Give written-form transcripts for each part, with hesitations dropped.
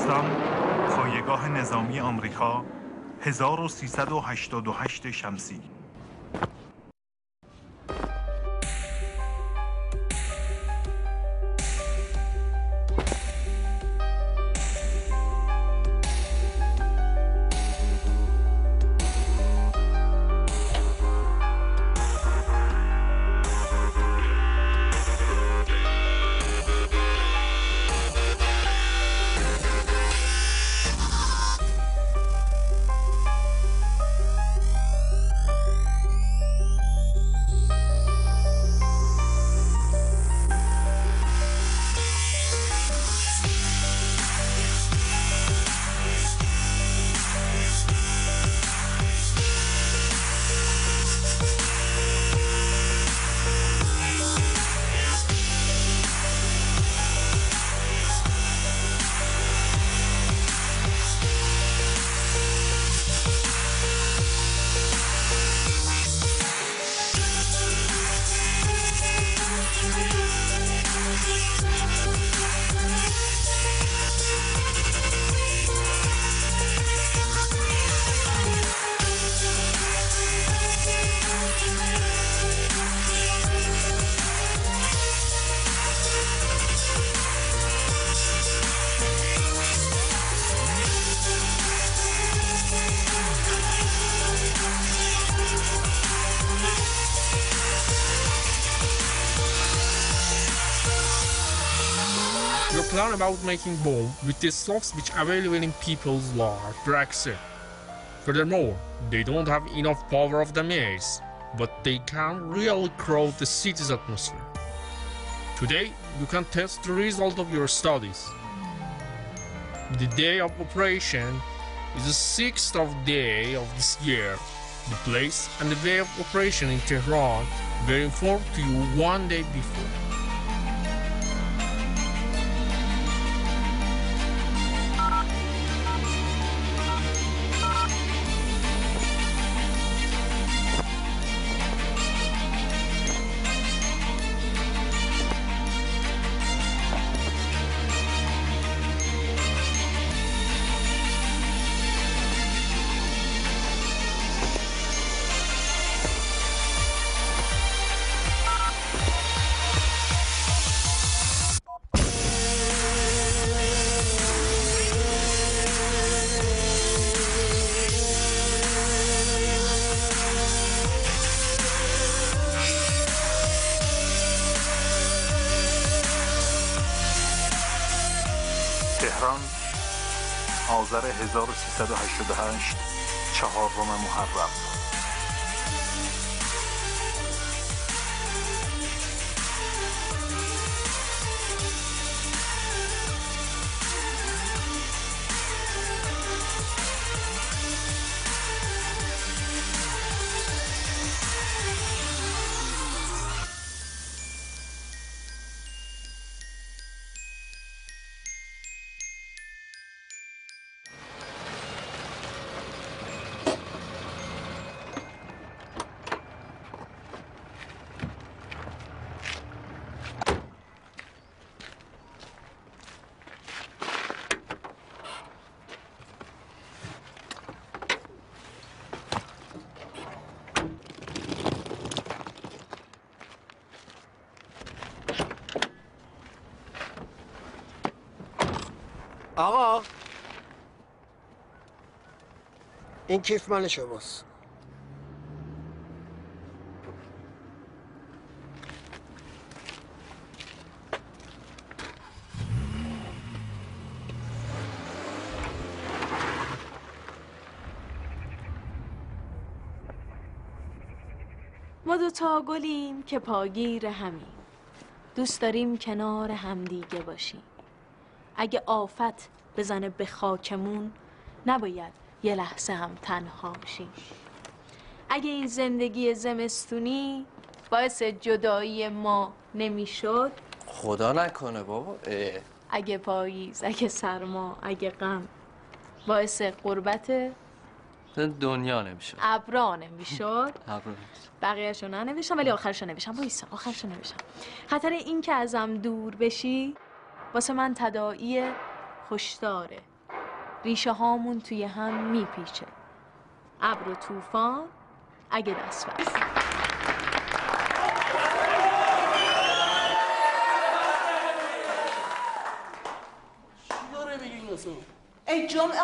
دوستان، پایگاه نظامی آمریکا 1388 شمسی. Your plan about making bomb with the stuffs which available in people's life to accept. Furthermore, they don't have enough power of the maze, but they can really corrode the city's atmosphere. Today, you can test the result of your studies. The day of operation is the 6th of day of this year. The place and the way of operation in Tehran were informed to you one day before. تهران، آذر 1388 4 محرم. آقا این کیف مال شماست. ما دوتا گلیم که پاگیر همیم، دوست داریم کنار همدیگه باشیم. اگه آفت بزنه به خاکمون نباید یه لحظه هم تنها شیم. اگه این زندگی زمستونی باعث جدایی ما نمیشد، خدا نکنه بابا. اگه پاییز، اگه سرما، اگه غم باعث غربت دنیا نمیشد، ابرا نمیشد، بقیه‌شو ننوشتم ولی آخرشو نوشتم. وایسا آخرشو نوشتم. خطر این که ازم دور بشی واسه من تداعی هشداره. ریشه هامون توی هم میپیچه. ابر و طوفان اگه دست بست. ای جمعه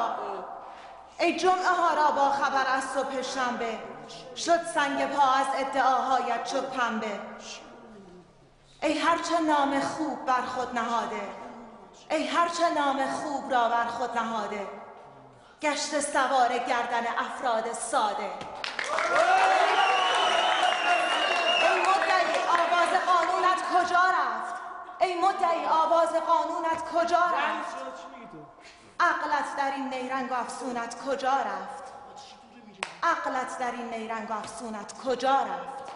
ها را با خبر از صبح شنبه، شد سنگ پا از ادعاهایت شد پنبه. ای هرچه نام خوب بر خود نهاده، ای هرچه نام خوب را بر خود نهاده، گشت سوار گردن افراد ساده. ای مدعی آواز قانونت کجا رفت؟ ای مدعی آواز قانونت کجا رفت؟ عقلت در این نیرنگ افسونت کجا رفت؟ عقلت در این نیرنگ افسونت کجا رفت؟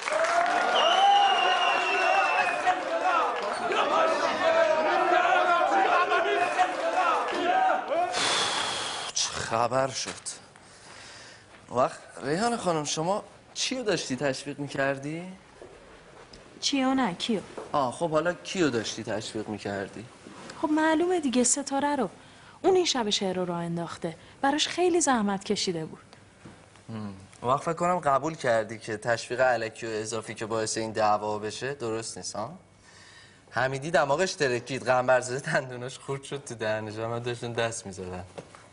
چه خبر شد؟ وقت ریحان خانم شما چیو داشتی تشویق میکردی؟ چیو نه کیو؟ خب حالا کیو داشتی تشویق میکردی؟ خب معلومه دیگه، ستاره رو. اون این شب شعر رو راه انداخته، براش خیلی زحمت کشیده بود. وقت فکر کنم قبول کردی که تشویق الکی و اضافی که باعث این دعوا بشه درست نیست ها؟ حمیدی دماغش ترکید، قنبرزاده دندوناش خورد شد تو دهنش، من داشتن دست می‌زدن.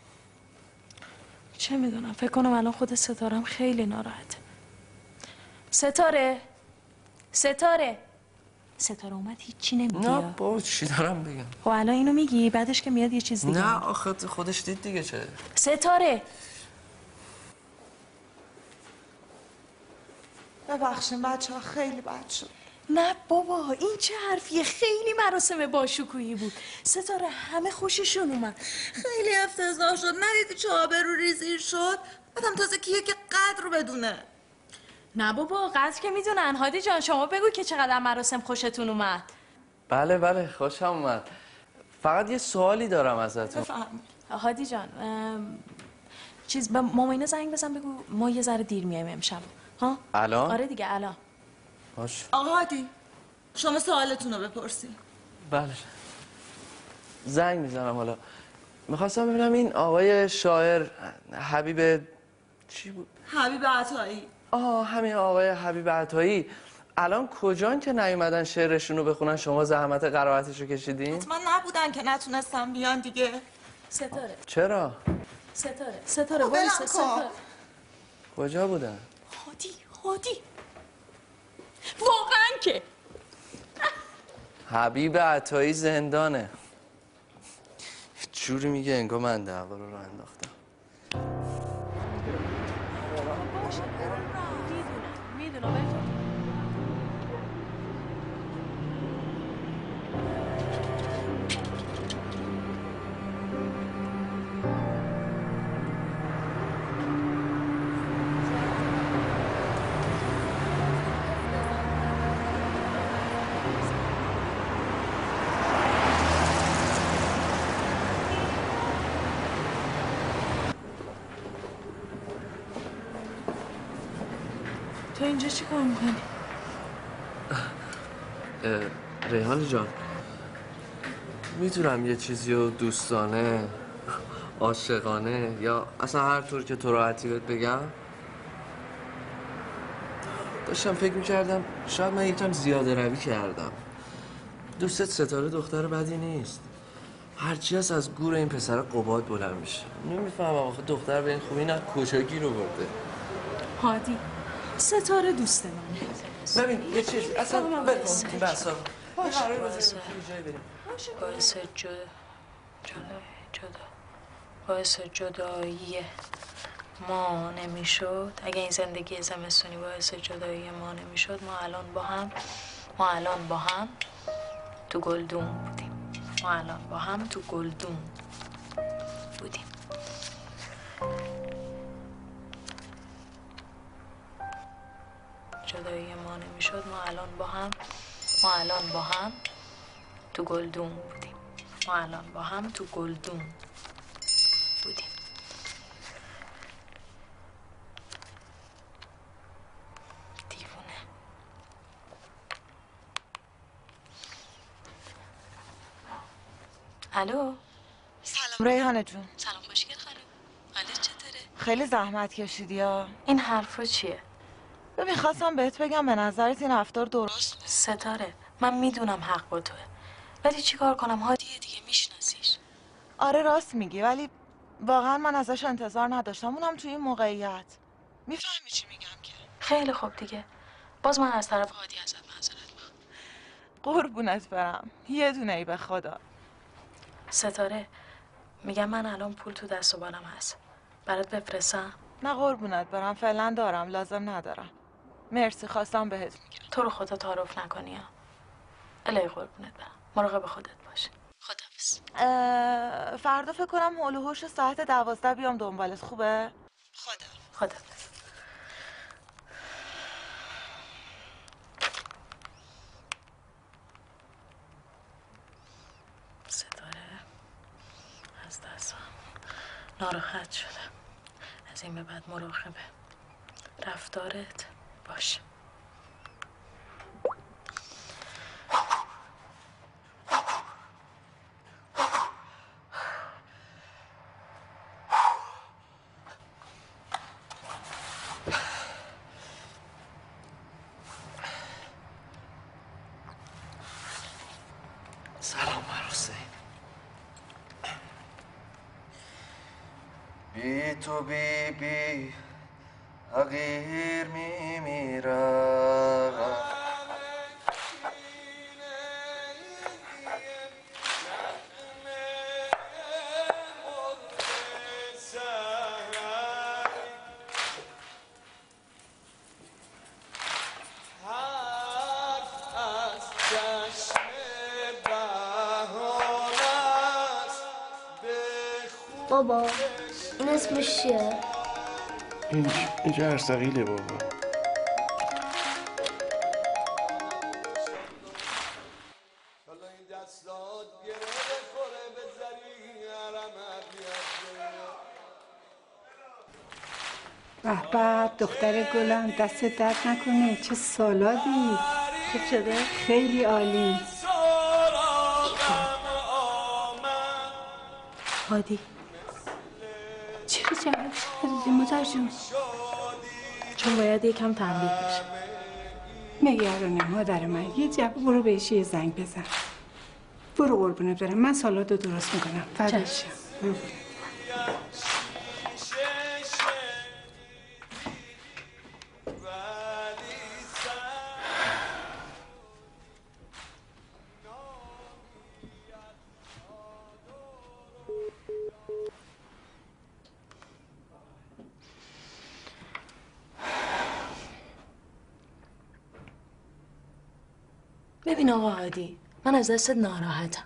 چه میدونم، فکر کنم الان خود ستارم خیلی ناراحته. ستاره اومد هیچی نمیگی؟ نه بابا چی دارم بگم؟ خب الان اینو میگی بعدش که میاد یه چیز دیگه. نه آخه خودش دید دیگه. چه ستاره ببخشین بچه ها، خیلی بد شد. نه بابا این چه حرفیه، خیلی مراسم باشکوهی بود. ستاره همه خوششون اومد. خیلی افتضاح شد، ندیدی چه آبرو ریزی شد؟ آدم تازه کیه که قدر رو بدونه. نه بابا قدر که میدونن. هادی جان شما بگو که چقدر مراسم خوشتون اومد. بله خوشم اومد. فقط یه سوالی دارم ازتون. بفرمایید. هادی جان به ماماینا زنگ بزن بگو ما یه ذره دیر میایم امشب. ها؟ الان؟ آره دیگه الان. باش. آقا هادی شما سوالتون رو بپرسید. بله زنگ میزنم. حالا میخواستم ببینم این آقای شاعر حبیب چی بود؟ حبیب عطایی. همین آقای حبیب عطایی الان کجان که نیومدن شعرشون رو بخونن شما زحمت قرائتش رو کشیدین؟ حتما نبودن که نتونستم بیان دیگه. ستاره چرا؟ ستاره وایسا. ستاره کجا بودن؟ هادی واقعا که حبیب عطایی زندانه. جوری میگه انگار من دعوا رو راه انداختم. میدونم تو اینجا چی کار میکنی؟ ریحان جان میتونم یه چیزی رو دوستانه عاشقانه یا اصلا هر طور که تو راحتی بهت بگم؟ داشتم فکر میکردم شاید من یکم زیاده روی کردم. دوستت ستاره دختر بدی نیست، هرچی هست از گور این پسر قباد بلند میشه. نمیفهمم آخه دختر به این خوبی نه کجا گیر آورده. هادی ستاره دوست منه. ببین یه چیز اصلا بکن این بحثا باعث جدایی ما نمیشد. اگه این زندگی زمستونی باعث جدایی ما نمیشد ما الان با هم تو گلدون بودیم. جدایی ما نمیشد ما الان با هم تو گلدون بودیم. دیوونه. الو سلام ریحانه جون، سلام خوشگل خانم. حالت چطوره؟ خیلی زحمت کشیدی ها. این حرفا چیه؟ ببین خواستم بهت بگم به نظرت این رفتار درست نیست. ستاره، من میدونم حق با توه، ولی چیکار کنم؟ هادیه دیگه، میشناسیش. آره راست میگی، ولی واقعا من ازش انتظار نداشتم، اونم توی این موقعیت. میفهمی چی میگم که؟ خیلی خوب دیگه، باز من از طرف هادی ازت معذرت میخوام. قربونت برم، یه دونه ای به خدا. ستاره، میگم من الان پول تو دست و بالم هست، برات بفرستم؟ نه قربونت برم، فعلا دارم، لازم ندارم. مرسی، خواستم بهت میگم. تو رو خدا تعارف نکنی ها. الهی قربونت برم، مراقب خودت باش. خداحافظ. فردا فکر کنم هول و هوش ساعت 12 بیام دنبالت، خوبه؟ خداحافظ. ستاره از دستم ناراحت شده. از این به بعد مراقب رفتارت باش. سلام عروسه. بی تو بی حقیر میمیرم. بابا این اسمش چیه؟ اینجا ارسقیله بابا. به به دختر گلم، دست درد نکنه. چه سالادی. خوب شده؟ خیلی عالی. هادی چرا جواب ندادی مادر جون؟ چون باید یکم تنبیه بشه. نگرانه مادر من. یه جواب برو بهش یه زنگ بزن. برو قربونت برم، من سالادو درست میکنم. فدات شم. برو. ببین آقا هادی، من از دستت ناراحتم.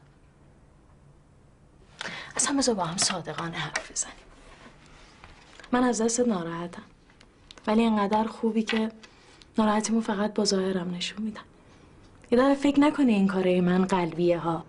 اصلا بذار با هم صادقانه حرف بزنیم. من از دستت ناراحتم، ولی اینقدر خوبی که ناراحتیمو فقط با ظاهرم نشون میدم. یه دفعه فکر نکنی این کارای من قلبیه ها.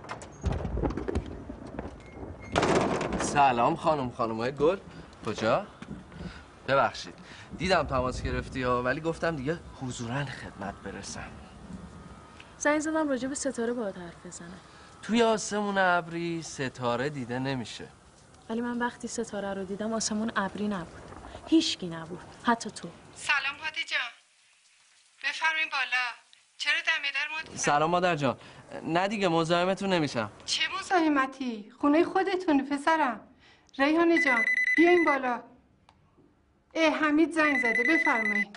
سلام خانم‌های گل. کجا؟ ببخشید دیدم تماس گرفتی ها، ولی گفتم دیگه حضوراً خدمت برسم. زنگ زدم راجع به ستاره باهات حرف بزنم. توی آسمون ابری ستاره دیده نمیشه. ولی من وقتی ستاره رو دیدم آسمون ابری نبود، هیچکی نبود، حتی تو. سلام هادی جان، بفرمایین بالا. چرا دم در ما؟ سلام مادر جان. نه دیگه مزاحمتون نمیشم. چه مزاحمتی؟ خونه خودتونه پسرم. ریحانه جان بیاین بالا. حمید زنگ زده، بفرمایین.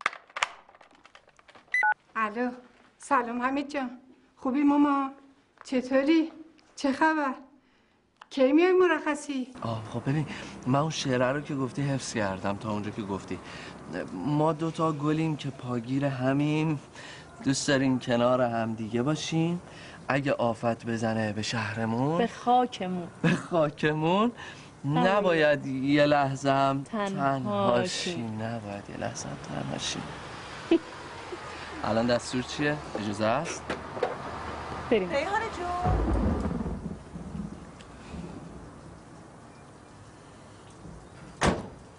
الو سلام حمید جان، خوبی ماما؟ چطوری؟ چه خبر؟ کی میای مرخصی؟ خب ببین من اون شعره رو که گفتی حفظ کردم تا اونجا که گفتی. ما دوتا گلیم که پاگیر همیم، دوست داریم کنار هم دیگه باشیم. اگه آفت بزنه به شهرمون، به خاکمون نباید یه لحظه هم تنها شیم. نباید یه لحظه هم تنها شیم. الان دستور چیه؟ اجازه است؟ بریم. ریحانه جون.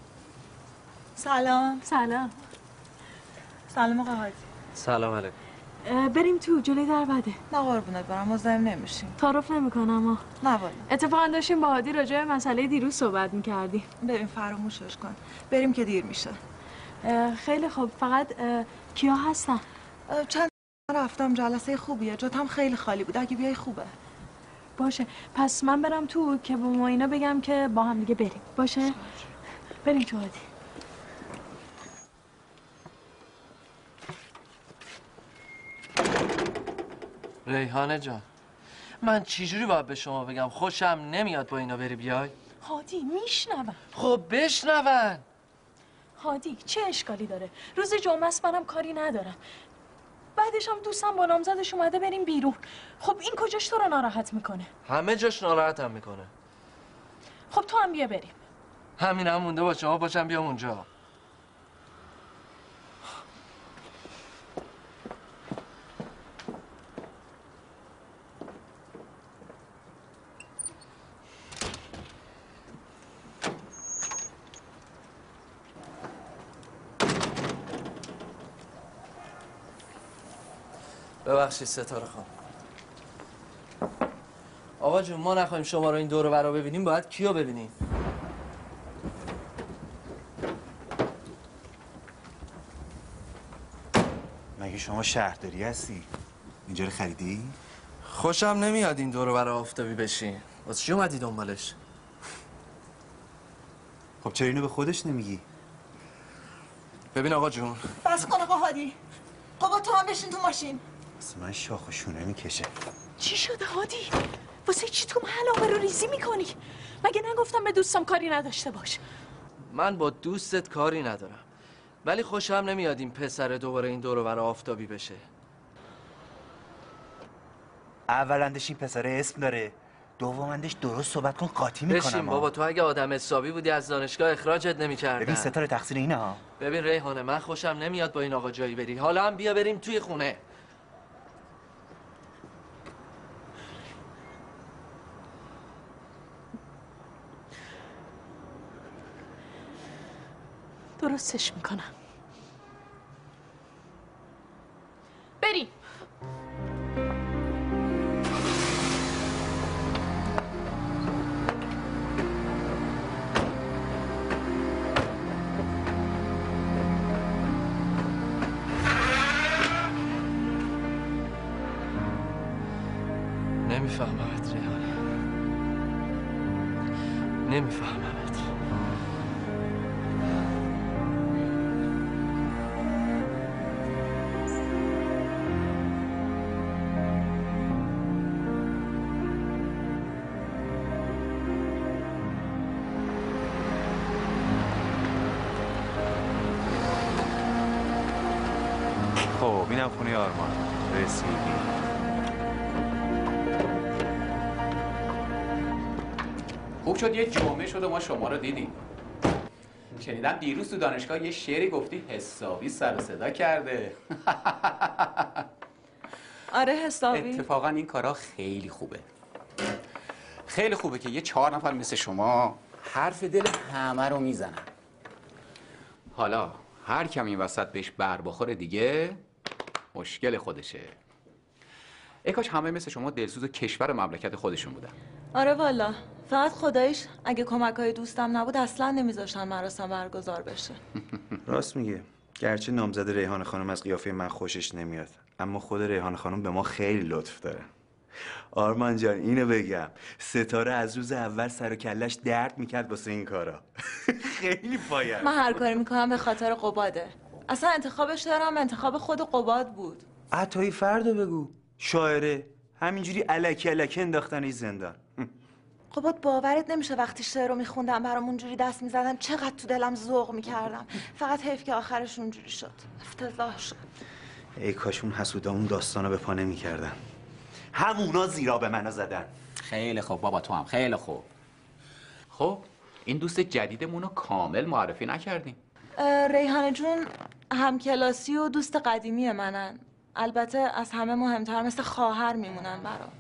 سلام. سلام. سلام آقا هادی. سلام علیکم. بریم تو جلوی در بده. نه قربونت برم مزاحم نمیشیم. تعارف نمیکنم. نه والا. اتفاقا داشتیم با هادی راجع به مسئله دیروز صحبت میکردیم. ببین فراموشش کن. بریم که دیر میشه. خیلی خوب. فقط کیا هستن؟ چند رفتم جلسه خوبیه. جاتم خیلی خالی بود. اگه بیای خوبه. باشه. پس من برم تو که با ما اینا بگم که با هم دیگه بریم. باشه؟ بریم تو هادی. ریحانه جان، من چجوری باید به شما بگم خوشم نمیاد با اینا بری بیای؟ هادی میشنوم. خب بشنون. هادی چه اشکالی داره؟ روز جمعه است، منم کاری ندارم. بعدش هم دوستم با نامزدش اومده بریم بیرون. خب این کجاش تو رو ناراحت میکنه؟ همه جاش ناراحتم میکنه. خب تو هم بیا بریم. همین هم مونده با شما باشم بیام اونجا. ببخشید ستاره خان. آقا جون ما نخواهیم شما رو این دور و برا ببینیم، باید کیو ببینیم؟ مگه شما شهرداری هستی؟ اینجا رو خریدی؟ خوشم نمیاد این دور و برا آفتابی بشین. واسه چی اومدی دنبالش؟ خب چرا اینو به خودش نمیگی؟ ببین آقا جون. بس کن آقا هادی. بابا تو هم بشین تو ماشین. واسه من شاخ و شونه میکشه. چی شده هادی؟ واسه چی تو محل آبرو ریزی میکنی؟ مگه نگفتم به دوستم کاری نداشته باش؟ من با دوستت کاری ندارم، ولی خوشم نمیاد این پسر دوباره این دور و برا آفتابی بشه. اولندش این پسر اسم داره، دومندش درست صحبت کن قاطی میکنم. بشین بابا، تو اگه آدم حسابی بودی از دانشگاه اخراجت نمیکردن. ببین ستاره تقصیر اینه ها. ببین ریحانه، من خوشم نمیاد با این آقا جایی بری. حالا هم بیا بریم توی خونه. درستش میکنم. بریم. نمیفهممت ریحانه، نمیفهممت. خب اینم خونه آرمان. رسیدی. خوب شد یه جمعه شد و ما شما رو دیدیم. شنیدم دیروز تو دانشگاه یه شعری گفتی حسابی سر و صدا کرده. آره حسابی. اتفاقا این کارا خیلی خوبه. خیلی خوبه که یه 4 نفر مثل شما حرف دل همه رو میزنن. حالا هر کم این وسط بهش بر بخوره دیگه مشکل خودشه. ای کاش همه مثل شما دلسوز کشور و مملکت خودشون بودن. آره والا، فقط خداییش اگه کمک‌های دوستم نبود اصلا نمیذاشتن مراسم برگزار بشه. راست میگه. گرچه نامزد ریحانه خانم از قیافه من خوشش نمیاد، اما خود ریحانه خانم به ما خیلی لطف داره. آرمان جان اینو بگم، ستاره از روز اول سر و کلش درد میکرد واسه این کارا. خیلی پایه. من هر کاری میکنم به خاطر قباده. اصلا انتخابش دارم انتخاب خود قباد بود. عطایی فردو بگو. شاعره همینجوری الکی انداختنش زندان. قباد باورت نمیشه وقتی شعر رو میخوندم برام اونجوری دست میزدن چقدر تو دلم ذوق میکردم. فقط حیف که آخرش اونجوری شد. افتضاح شد. ای کاش اون حسودا اون داستانو به پا نمیکردن. همونا زیرا به منو زدن. خیلی خوب بابا، تو هم خیلی خوب. خب این دوست جدیدمون رو کامل معرفی نکردیم. ریحانه جون همکلاسی و دوست قدیمی منن. البته از همه مهمتر مثل خواهر میمونن برام.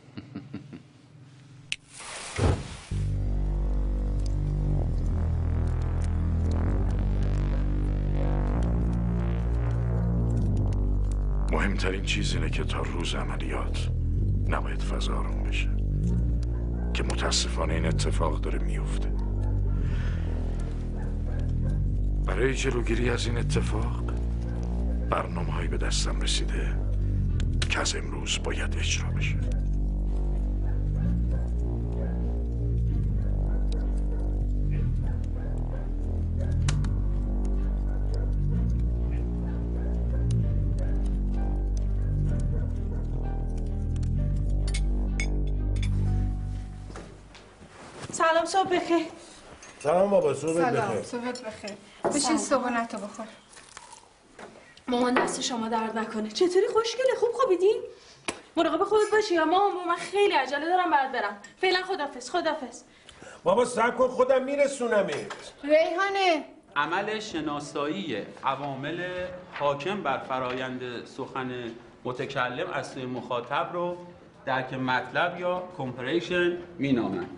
مهمترین چیز اینه که تا روز عملیات نباید فضا آروم بشه، که متاسفانه این اتفاق داره میفته. برای جلوگیری از این اتفاق برنامه‌هایی به دستم رسیده که از امروز باید اجرا بشه. سلام، صبح بخیر. سلام بابا، صبحت بخیر. سلام، صبحت بخیر. بشین صبحونتو بخور. مامان دست شما درد نکنه. چطوری خوشگله؟ خوب خوابیدی؟ مراقب خودت باشی یا مامان، من خیلی عجله دارم باید برم. فعلا خدافظ. خدافظ. بابا صبر کن، خودم میرسونمت. ریحانه، عمل شناسایی عوامل حاکم بر فرایند سخن متکلم از سوی مخاطب رو درک مطلب یا کمپریشن مینامند.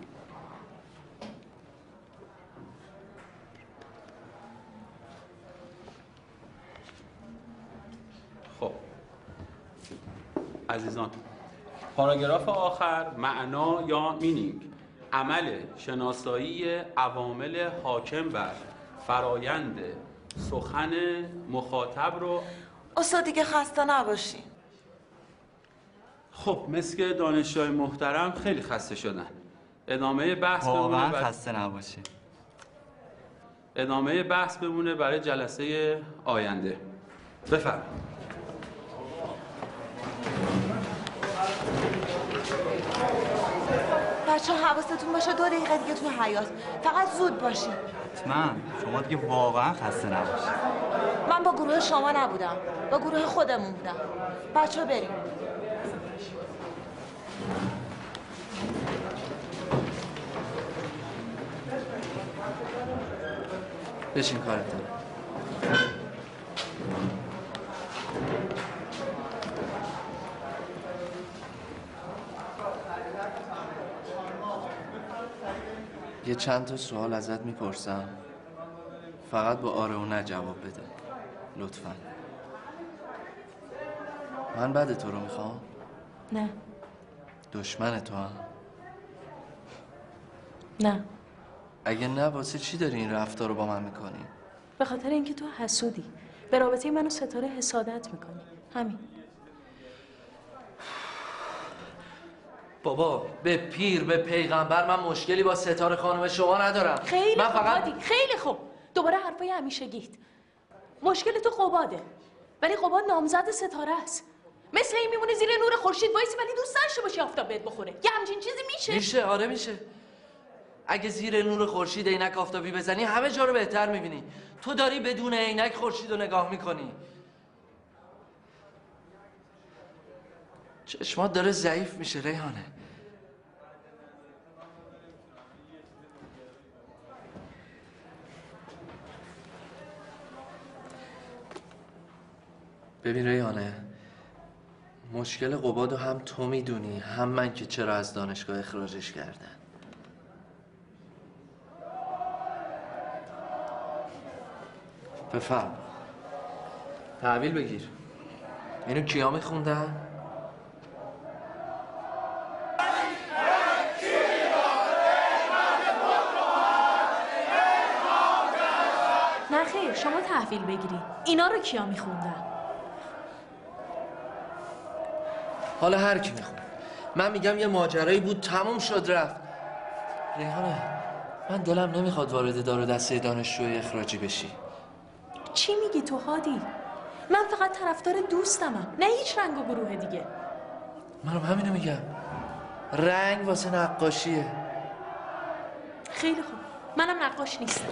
خب عزیزان، پاراگراف آخر معنا یا مینینگ، عمل شناسایی عوامل حاکم بر فرایند سخن مخاطب رو. استاد دیگه خسته نباشی. خب مثل که دانشجوی محترم خیلی خسته شدن. ادامه بحث بمونه خسته نباشی. ادامه بحث بمونه برای جلسه آینده. بفرمایید. بچه ها حواستون باشه 2 دقیقه دیگه تو حیاط، فقط زود باشین. حتما شما دیگه واقعا خسته نباشی. من با گروه شما نبودم، با گروه خودمون بودم. بچه ها بریم. بشین کارت دارم. یه چند تا سوال ازت میپرسم، فقط با آره و نه جواب بده لطفا. من بد تو رو میخوام؟ نه. دشمن تو هم؟ نه. اگه نه واسه چی داری این رفتار رو با من میکنی؟ به خاطر اینکه تو حسودی، به رابطه منو ستاره حسادت میکنی، همین. بابا به پیر به پیغمبر من مشکلی با ستاره خانم شما ندارم. خیلی من خوب فقط هادی، خیلی خوب. دوباره حرفای همیشگیت. مشکل تو قباده، ولی قباد نامزد ستاره است. مثل این میمونه زیر نور خورشید وایسی ولی دوست داشته باشی آفتاب بهت بخوره. یه همچین چیزی میشه؟ میشه، آره میشه. اگه زیر نور خورشید عینک آفتابی بزنی همه جا رو بهتر میبینی. تو داری بدون عینک خورشید رو نگاه میکنی. چشمات داره ضعیف میشه ریحانه. ببین ریحانه، مشکل قبادو هم تو میدونی هم من که چرا از دانشگاه اخراجش کردن. بفهم تحویل بگیر. اینو کیا میخوندن؟ نه خیر، شما تحویل بگیری. اینا رو کیا میخوندن؟ حالا هر کی میخوند. من میگم یه ماجرایی بود تموم شد رفت. ریحانه من دلم نمیخواد وارد دار و دسته دانشجوی اخراجی بشی. چی میگی تو هادی؟ من فقط طرفدار دوستمم، نه هیچ رنگ و گروه دیگه. منم همینو میگم. رنگ واسه نقاشیه. خیلی خوب، منم نقاش نیستم.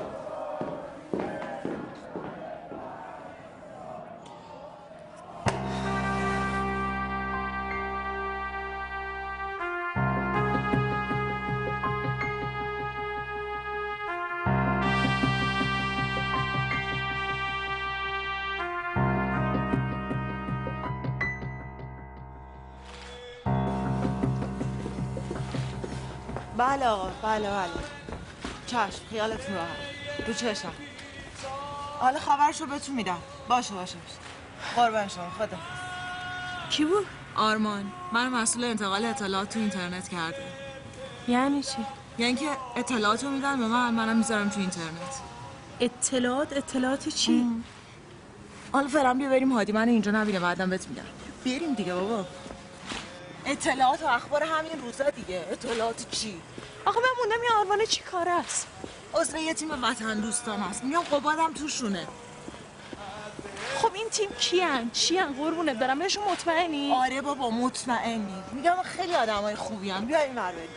بله آقا، بله. چشم، خیالتون راحت. رو چشم. حالا خبرشو بهتون میدم. باشه. قربان شما، خدا. کی بود؟ آرمان. من مسئول انتقال اطلاعات تو اینترنت کرده. یعنی چی؟ یعنی که اطلاعاتو میدن به منم میذارم تو اینترنت. اطلاعات چی؟ حالا فعلا بیا بریم هادی من اینجا نبینه بعدم بهت میگم. بریم دیگه بابا. اطلاعات و اخبار همین روزا دیگه. اطلاعات چی؟ آخه من موندم این آرمان چی کاره است؟ عضو یه تیم وطن دوستان هست. میگم قبادم توشونه. خب این تیم چیان قربونت برم بهشون مطمئنی؟ آره بابا مطمئنی. میگم خیلی آدمای خوبی ام. بیا اینور بریم.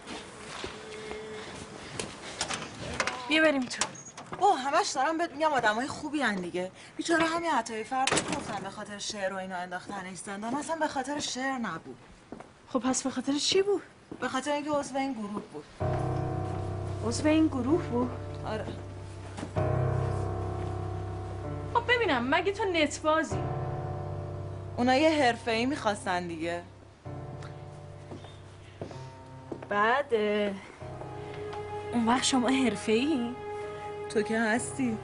بیا بریم تو. همش دارم بهت میگم آدمای خوبی ان دیگه. بیچاره همین عطای فرد گفتن به خاطر شعر و اینا انداختنش زندان. اصلا به خاطر شعر نبود. خب پس به خاطر چی بود؟ به خاطر اینکه عضو این گروه بود. عضو این گروه بود؟ آره. خب ببینم مگه تو نتبازی؟ اونا یه حرفه‌ای می‌خواستن دیگه. بعد اون وقت شما حرفه‌ای؟ تو که هستی.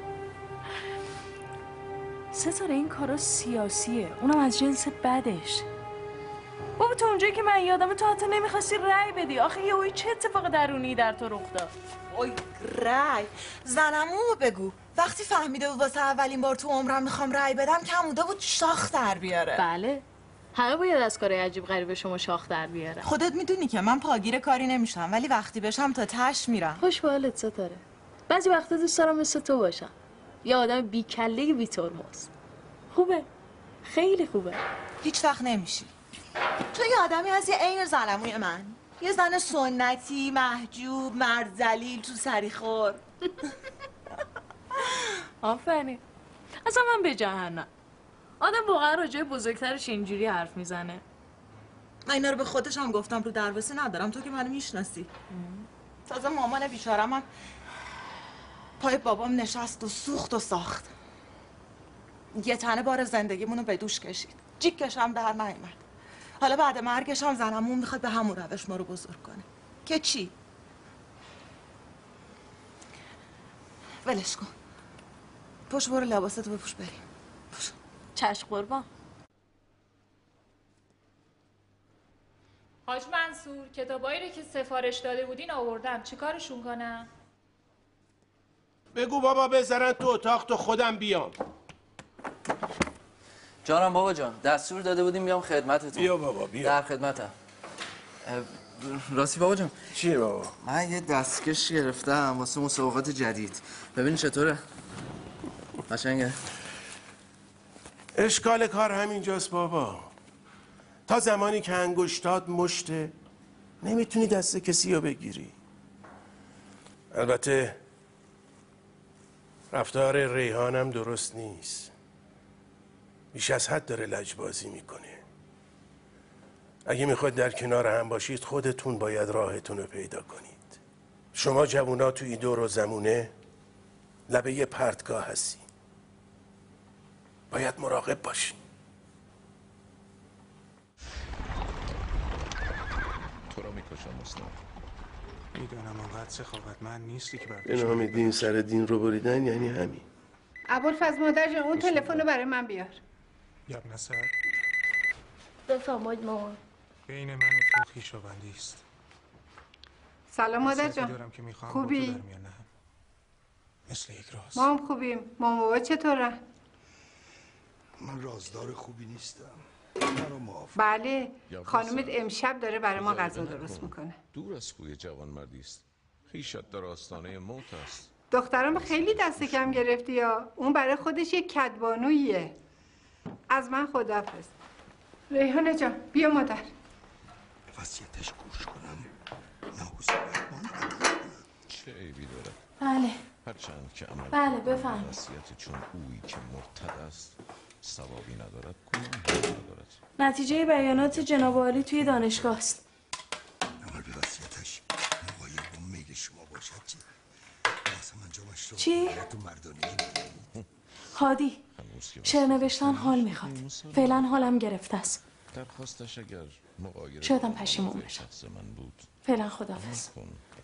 ستاره این کارا سیاسیه، اونم از جنس بدش. بابا تو اونجایی که من یادمه تو حتی نمیخواستی رأی بدی. آخه یهویی چه اتفاق درونی در تو رخ داد؟ اوی رأی زنمو بگو. وقتی فهمیده بود واسه اولین بار تو عمرم میخوام رأی بدم کموده بود شاخ در بیاره. بله همه باید از کار عجیب غریب شما شاخ در بیاره. خودت میدونی که من پاگیر کاری نمیشم ولی وقتی بشم تا تش میرم. خوش به حالت ستاره. بعضی وقتا دوست دارم مثل تو باشم. یه آدم بی کله بی ترمز. خوبه. خیلی خوبه. هیچ وقت نمیشی. تو یه آدمی هستی عین زنموی من. یه زن سنتی، محجوب، مرد ذلیل، تو سریخور. آفرین. اصلا من به جهنم. آدم واقعا راجع بزرگترش اینجوری حرف میزنه. من اینا رو به خودش هم گفتم رو دروسی ندارم. تو که منو میشناسی. تازه مامان بیچارم هم پای بابام نشست و سوخت و ساخت. یه تنه بار زندگیمونو به دوش کشید. جیکش هم در نیامد. حالا بعد مرگش هم زنمون میخواد به همون روش ما رو بزرگ کنه. که چی؟ ولش کن. پشت برو لباستو بپوش بریم. پوش. چشم قربان. حاج منصور کتابایی رو که سفارش داده بودین آوردم چیکارشون کنم؟ بگو بابا بذارن تو اتاق تو خودم بیام. جانم بابا جان دستور داده بودیم بیام خدمتتون. بیا بابا بیا. در خدمتم. راستی بابا جان چیه بابا؟ من یه دستکش گرفتم واسه مسابقات جدید. ببین چطوره؟ قشنگه؟ اشکال کار همینجاست بابا. تا زمانی که انگشتات مشته نمیتونی دست کسی رو بگیری. البته رفتار ریحانم درست نیست. بیش از حد داره لجبازی میکنه. اگه میخواید در کنار هم باشید خودتون باید راهتون رو پیدا کنید. شما جوونا تو این دور و زمونه لبه یه پرتگاه هستی. باید مراقب باشین. تو رو میکشم مصطفی. میدونم اونقدر سخاوتمند نیستی که به نام دین سر دین رو بریدن یعنی همین. ابوالفضل مادر جان اون تلفن رو برای من بیار. یب نصر بفرمایید مامان. بین من و تو خویشاوندی است. سلام مادر جان. خوبی؟ مثل یک راز. ما هم خوبیم. مامان بابا چطورن؟ من رازدار خوبی نیستم. بله خانومت امشب داره برای ما غذا درست میکنه. دور از خوی جوانمردی است. خویشت در آستانه موت است. دخترم خیلی دست کم گرفتی یا اون برای خودش یک کدبانویه. از من خداحافظ. ریحانه جان بیا مادر. وصیتش گوش کنم. چه عیبی داره؟ بله. هرچند که عمل بله بفهم. وصیت چون اویی که مرتد است ثوابی ندارد گناهی ندارد. نتیجه بیانات جناب عالی توی دانشگاه است. عمل به وصیتش مقایم با میل شما باشد چی؟ هادی شعر نوشتن حال میخواد. فعلا حالم گرفته است. درخواستش اگر مغایر شایدم پشیمون بشم. شخص من بود فعلا خداحافظ.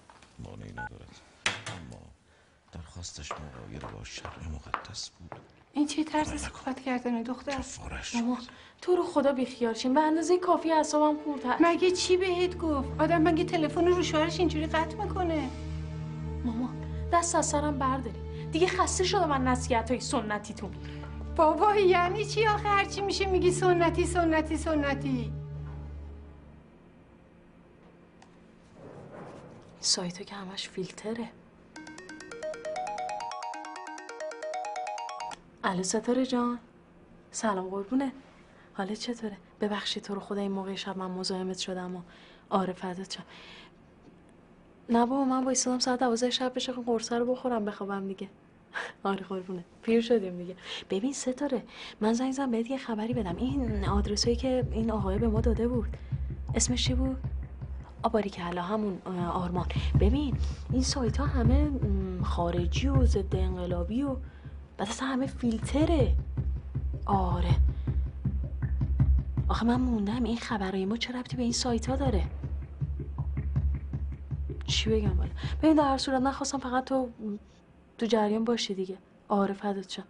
مانعی ندارد، اما درخواستش مغایر با شرع مقدس بود. این چه طرز صحبت کردنه دختر؟ ماما تو رو خدا بیخیال شین، به اندازه کافی اعصابم خورد هست. مگه چی بهت گفت؟ آدم مگه تلفن رو شوهرش اینجوری قطع میکنه؟ ماما دست از سرم برداری، دیگه خسته شدم من نصیحتای سنتیتون. بابا یعنی چی آخه هرچی میشه میگی سنتی سنتی سنتی؟ سایتو که همش فیلتره. الو ستاره جان، سلام قربونه، حالت چطوره؟ ببخشید تو رو خدا این موقع شب من مزاحمت شدم و آره فدات شم. نه بابا من وایسادم ساعت 12 شب بشه قرصه رو بخورم بخوابم دیگه. آره قربونه پیر شدیم دیگه. ببین ستاره من زنگ زدم بهت یه خبری بدم. این آدرسایی که این آقای به ما داده بود اسمش چی بود؟ باریکلا همون آرمان. ببین این سایت ها همه خارجی و ضد انقلابی و بعد اصلا همه فیلتره. آره آخه من موندم این خبرای ما چه ربطی به این سایت ها داره؟ چی بگم بالا؟ ببین در هر صورت نخواستم فقط تو جریان باشی دیگه. آره فدات شم.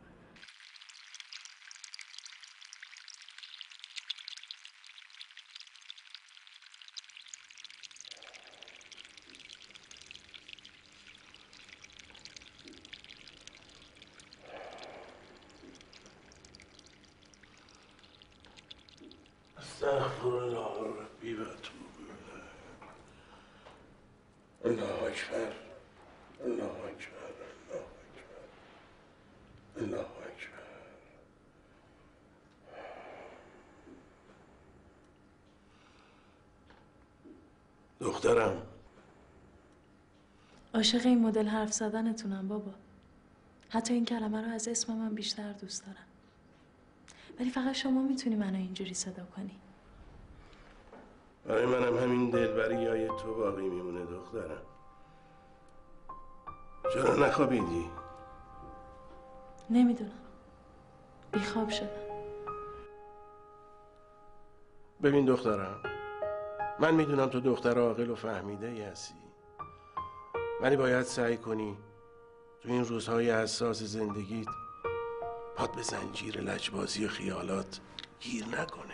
استغفرالله ربی و اتوب الیه. الله اکبر الله اکبر الله اکبر الله اکبر. دخترم عاشق این مدل حرف زدنتونم بابا. حتی این کلمه رو از اسم من بیشتر دوست دارم. ولی فقط شما میتونی منو اینجوری صدا کنی. برای منم همین دلبری های تو باقی میمونه دخترم. چرا نخوابیدی؟ نمیدونم بیخواب شدم. ببین دخترم من میدونم تو دختر عاقل و فهمیده ای هستی، ولی باید سعی کنی تو این روزهای حساس زندگیت پات به زنجیر لجبازی و خیالات گیر نکنه.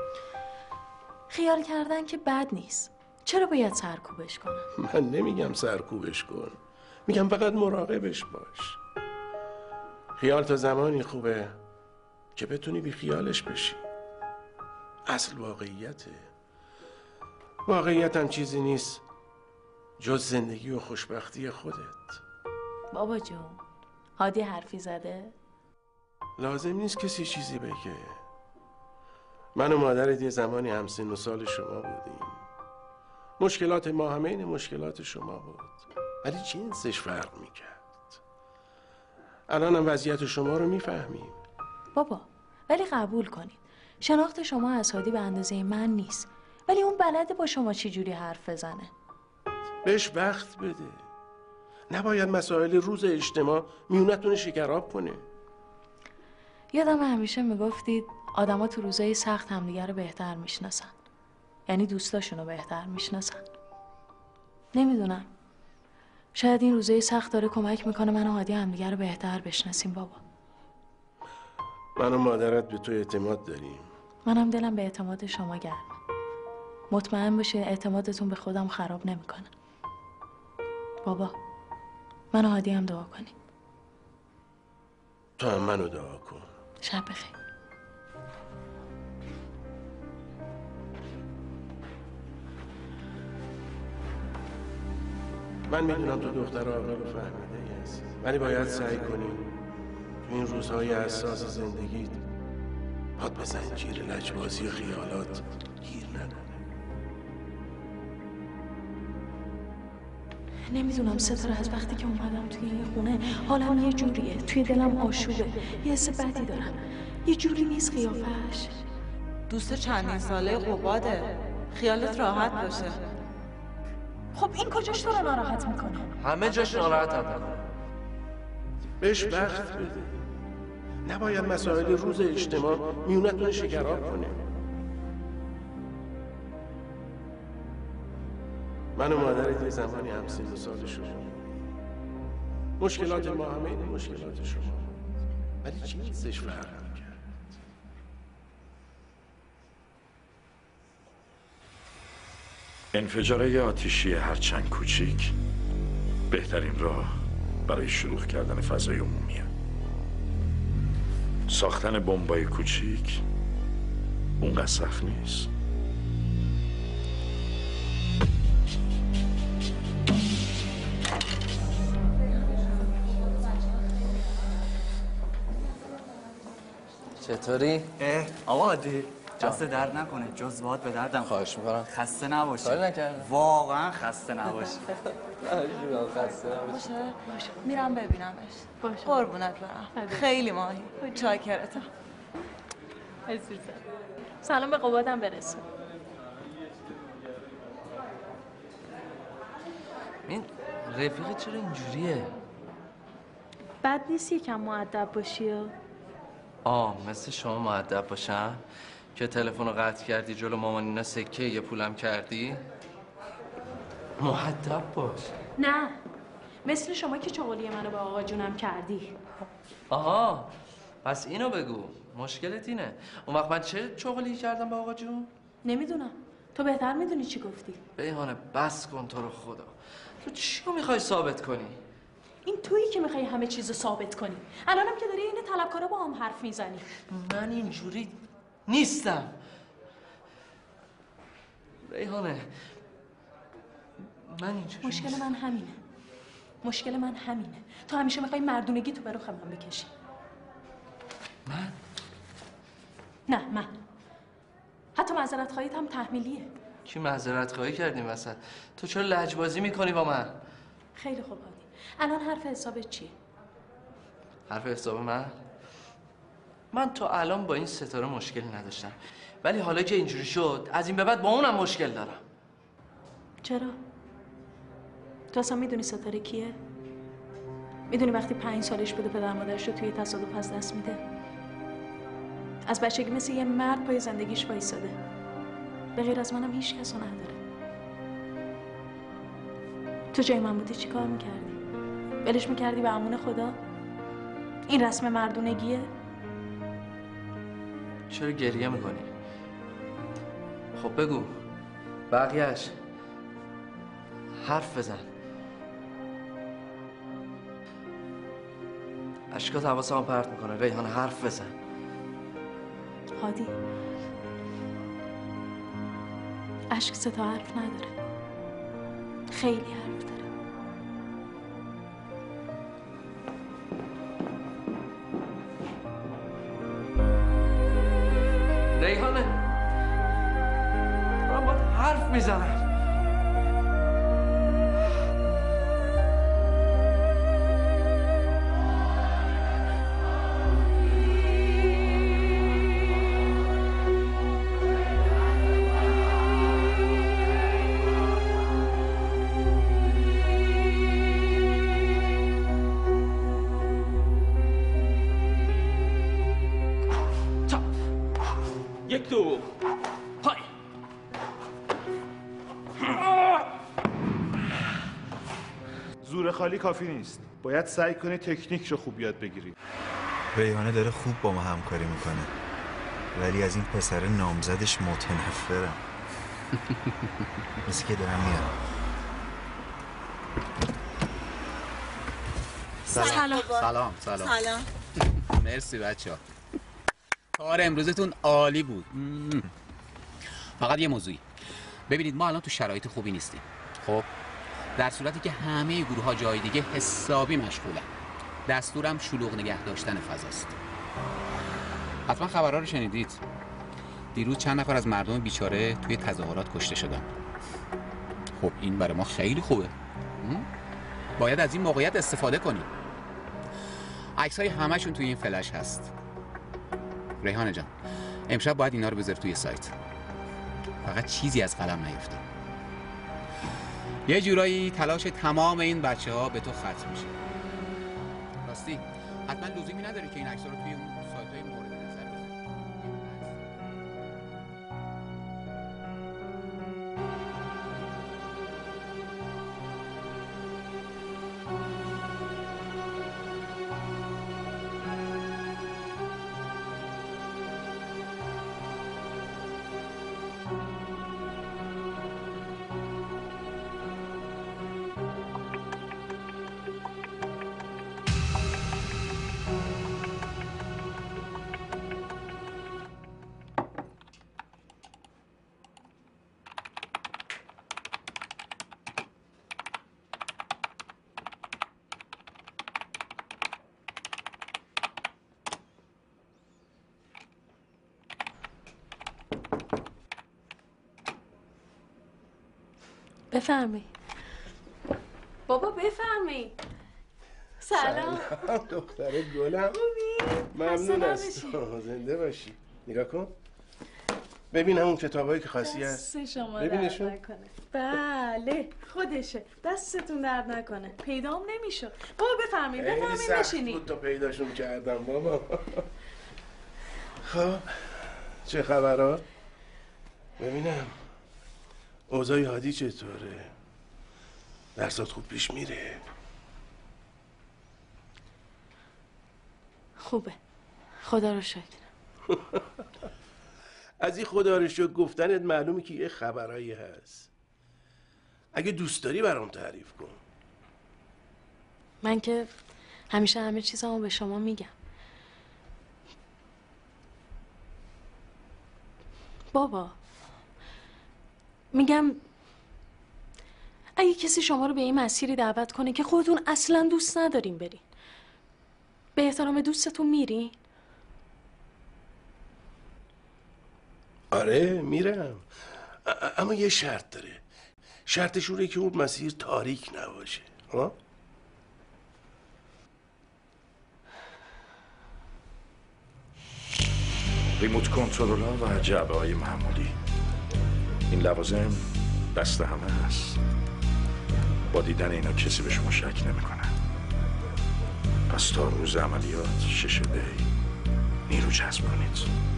خیال کردن که بد نیست، چرا باید سرکوبش کنم؟ من نمیگم سرکوبش کن، میگم فقط مراقبش باش. خیال تا زمانی خوبه که بتونی بی خیالش بشی. اصل واقعیته. واقعیت هم چیزی نیست جز زندگی و خوشبختی خودت. بابا جون هادی حرفی زده؟ لازم نیست کسی چیزی بگه. من و مادرت یه زمانی همسن و سال شما بودیم. مشکلات ما همه این مشکلات شما بود، ولی جنسش فرق میکرد. الان هم وضعیت شما رو میفهمیم. بابا ولی قبول کنید شناخت شما از هادی به اندازه من نیست، ولی اون بلده با شما چی جوری حرف بزنه. بهش وقت بده. نباید مسائل روز اجتماع میونتون شکراب کنه. یادم همیشه میگفتید آدما تو روزای سخت همدیگه رو بهتر میشناسن، یعنی دوستاشونو بهتر میشناسن. نمیدونم شاید این روزای سخت داره کمک میکنه من و هادی همدیگه رو بهتر بشناسیم. بابا من و مادرت به تو اعتماد داریم. منم دلم به اعتماد شما گرمه. مطمئن باشه اعتمادتون به خودم خراب نمیکنه. بابا من و هادی هم دعا کنیم. تو هم منو دعا کن. شب بخیر. من میدونم تو دختر عاقل و فهمیده ای هستی، ولی باید سعی کنی تو این روزهای حساس زندگیت پات به زنجیر لجبازی و خیالات گیر نکنه. نمیدونم ستاره از وقتی که اومدم توی این خونه حالم یه جوریه، توی دلم آشوبه، یه حس بدی دارم. یه جوری نیست قیافش. دوست چندین ساله قباده، خیالت راحت باشه. خب این کجاش تو رو ناراحت میکنه؟ همه جاش ناراحتم. بهش وقت بده. نباید مسائل روز اجتماع میونتون شکراب کنه. من و مادرت یه زمانی همسن و سال شما. مشکلات ما همه این مشکلات شما، ولی چیزش فرق میکرد. انفجاره آتیشی هرچند کوچیک بهترین راه برای شلوغ کردن فضای عمومیه. ساختن بمبای کوچیک اونقدر سخت نیست. چطوری؟ آقا عادی دست درد نکنه، جزوات به دردم. خواهش میکنم. خسته نباشی. کاری نکردم. واقعا خسته نباشی. خسته نباشی. باشه میرم ببینمش. باشه قربونت برم. خیلی ماهی. چاکرتم. عزیزم سلام به قبادم برسون. این رفیق چرا اینجوریه؟ بد نیست یکم مؤدب باشی. مثل شما مؤدب باشم که تلفن رو قطع کردی جلو مامانینا سکه یه پولم کردی؟ مؤدب باش. نه مثل شما که چغلی منو به آقا جونم کردی. آها پس اینو بگو، مشکلت اینه. اون وقت من چه چغلی کردم به آقا جون؟ نمیدونم، تو بهتر میدونی چی گفتی. ریحانه بس کن تو رو خدا. تو چی رو میخوای ثابت کنی؟ این تویی که میخوای همه چیزو ثابت کنی. الانم که داری این طلبکارا با هم حرف میزنی. من اینجوری نیستم ریحانه. من اینجوری مشکل من همینه. مشکل من همینه. تو همیشه میخوای مردونگی تو به رخ من بکشی. من؟ نه من. حتی معذرت خواهیت هم تحمیلیه. کی معذرت خواهی کردیم وسط؟ تو چرا لجبازی میکنی با من؟ خیلی خوب هادی. الان حرف حسابت چیه؟ حرف حساب من تا الان با این ستاره مشکلی نداشتم، ولی حالا که اینجوری شد از این به بعد با اونم مشکل دارم. چرا؟ تو اصلا میدونی ستاره کیه؟ میدونی وقتی 5 سالش بوده پدر مادرش رو توی تصادف از دست میده؟ از بچگی مثل یه مرد پای زندگیش وایساده. به غیر از منم هیچ کسو نداره. تو جای من بودی چی کار میکردی؟ ولش میکردی به امون خدا؟ این رسم مردونگیه؟ چرا گریه میکنی؟ خب بگو بقیهش. حرف بزن. اشکات حواسمو پرت میکنه ریحانه. حرف بزن. هادی اشک سه تا حرف نداره، خیلی حرف داره. ریحانه من باید حرف میزنم. یک دو های. زور خالی کافی نیست. باید سعی کنی تکنیک رو خوب یاد بگیری. ریحانه داره خوب با ما همکاری میکنه، ولی از این پسر نامزدش متنفرم. مثل که دارم میاد. سلام. مرسی بچه‌ها. کار امروزتون عالی بود. فقط یه موضوعی. ببینید ما الان تو شرایط خوبی نیستیم. خب در صورتی که همه گروه‌ها جای دیگه حسابی مشغولن. دستورم شلوغ نگه داشتن فضاست. حتما خبرها رو شنیدید. دیروز چند نفر از مردم بیچاره توی تظاهرات کشته شدن. خب این برای ما خیلی خوبه. باید از این موقعیت استفاده کنیم. عکس‌های همه‌شون توی این فلش هست. ریحانه جان امشب باید اینا رو بذاری توی سایت. فقط چیزی از قلم نیفته. یه جورایی تلاش تمام این بچه‌ها به تو ختم میشه. راستی حتما لزومی نداره که این عکس‌ها رو توی اون سایت‌های مورد نظر بذاری. بفرمی. بابا بفرمی. سلام. دختر گلم. ممنون از تو. زنده باشی. نگاه کن. ببین همون کتابایی که خواستی هست. دست شما ببینشون. درد نکنه. بله خودشه. دستتون درد نکنه. پیدام نمیشد. بابا بفرمایید بفرمایید بشینید. بود تا پیداشون کردم بابا. خب چه خبرات؟ ببینم اوضاع هادی چطوره؟ درسات خوب پیش میره؟ خوبه. خدا رو شکر. از این خدا رو شکر گفتنت معلومه که یه خبرایی هست. اگه دوست داری برام تعریف کن. من که همیشه همه چیزامو به شما میگم. بابا میگم اگه کسی شما رو به این مسیری دعوت کنه که خودتون اصلا دوست ندارین برین، به احترام دوستتون میرین؟ آره میرم، اما یه شرط داره. شرطش اونه که اون مسیر تاریک نباشه. ها؟ ریموت کنترل‌ها و جعبه‌های معمولی، این لوازم دست همه هست. با دیدن اینا کسی به شما شک نمی‌کنه. پس تا روز عملیات 6 دی نیرو جذب کنید.